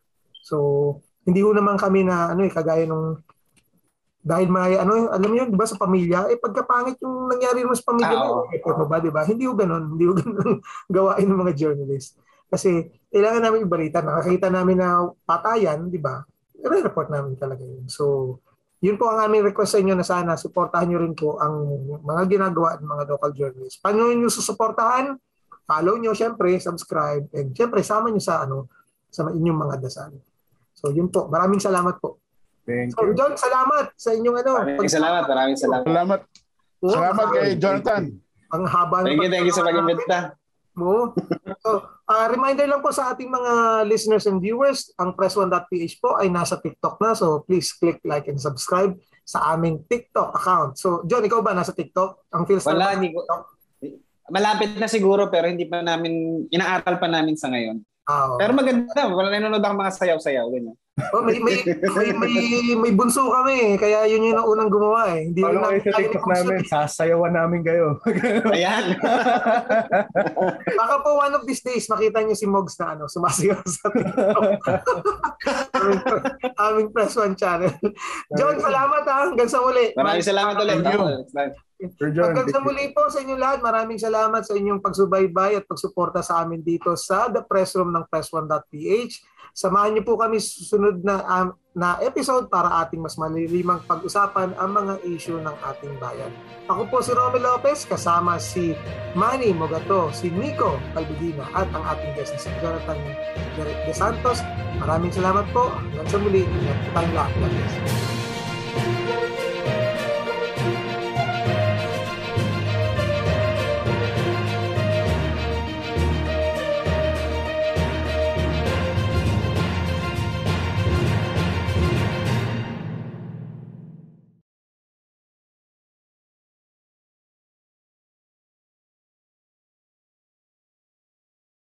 So hindi ho naman kami na ano eh kagaya nung dahil may ano alam niyo 'di ba sa pamilya eh pagkapangit yung nangyari naman sa pamilya mo eh oh. ba 'di ba hindi ho ganoon hindi ho ganoon gawain ng mga journalists kasi kailangan namin ibalita nakakita namin na patayan 'di ba i-report namin talaga yun so yun po ang aming request sa inyo na sana suportahan niyo rin po ang mga ginagawa ng mga local journalists paano niyo susuportahan follow niyo syempre subscribe and syempre sama niyo sa ano sa inyong mga dasal so yun po maraming salamat po. Thank so, you. John, salamat sa inyong ano. Maraming salamat, maraming salamat. Salamat. Oh, salamat kay Jonathan. Ang haba ng Thank you, thank you sa pag-imbita. Oh. So, uh, reminder lang po sa ating mga listeners and viewers, ang press one dot p h po ay nasa TikTok na. So, please click like and subscribe sa aming TikTok account. So, John, ikaw ba nasa TikTok? Ang feels Wala, hindi ko. Malapit na siguro pero hindi pa namin, inaaral pa namin sa ngayon. Oh. Pero maganda, wala nanonood ako mga sayaw-sayaw. Ganyan. Oh, may, may, may, may, may bunso kami kaya yun yung unang gumawa eh. Hindi Paano kayo sa TikTok namin? Sasayawan namin kayo. Ayan. Baka po one of these days makita niyo si Mogs na ano, sumasayaw sa TikTok. aming, aming Press One channel. John, salamat ha. Hanggang sa muli. Maraming salamat ulit. Hanggang sa muli po sa inyo lahat. Maraming salamat sa inyong pagsubaybay at pagsuporta sa amin dito sa The Press Room ng press one dot p h. Samahan niyo po kami susunod na um, na episode para ating mas malilimang pag-usapan ang mga issue ng ating bayan. Ako po si Romel Lopez, kasama si Manny Mogato, si Nico Albedina at ang ating guest na si Jonathan De Santos. Maraming salamat po. Hanggang sa muli. Ingat po tayong lahat.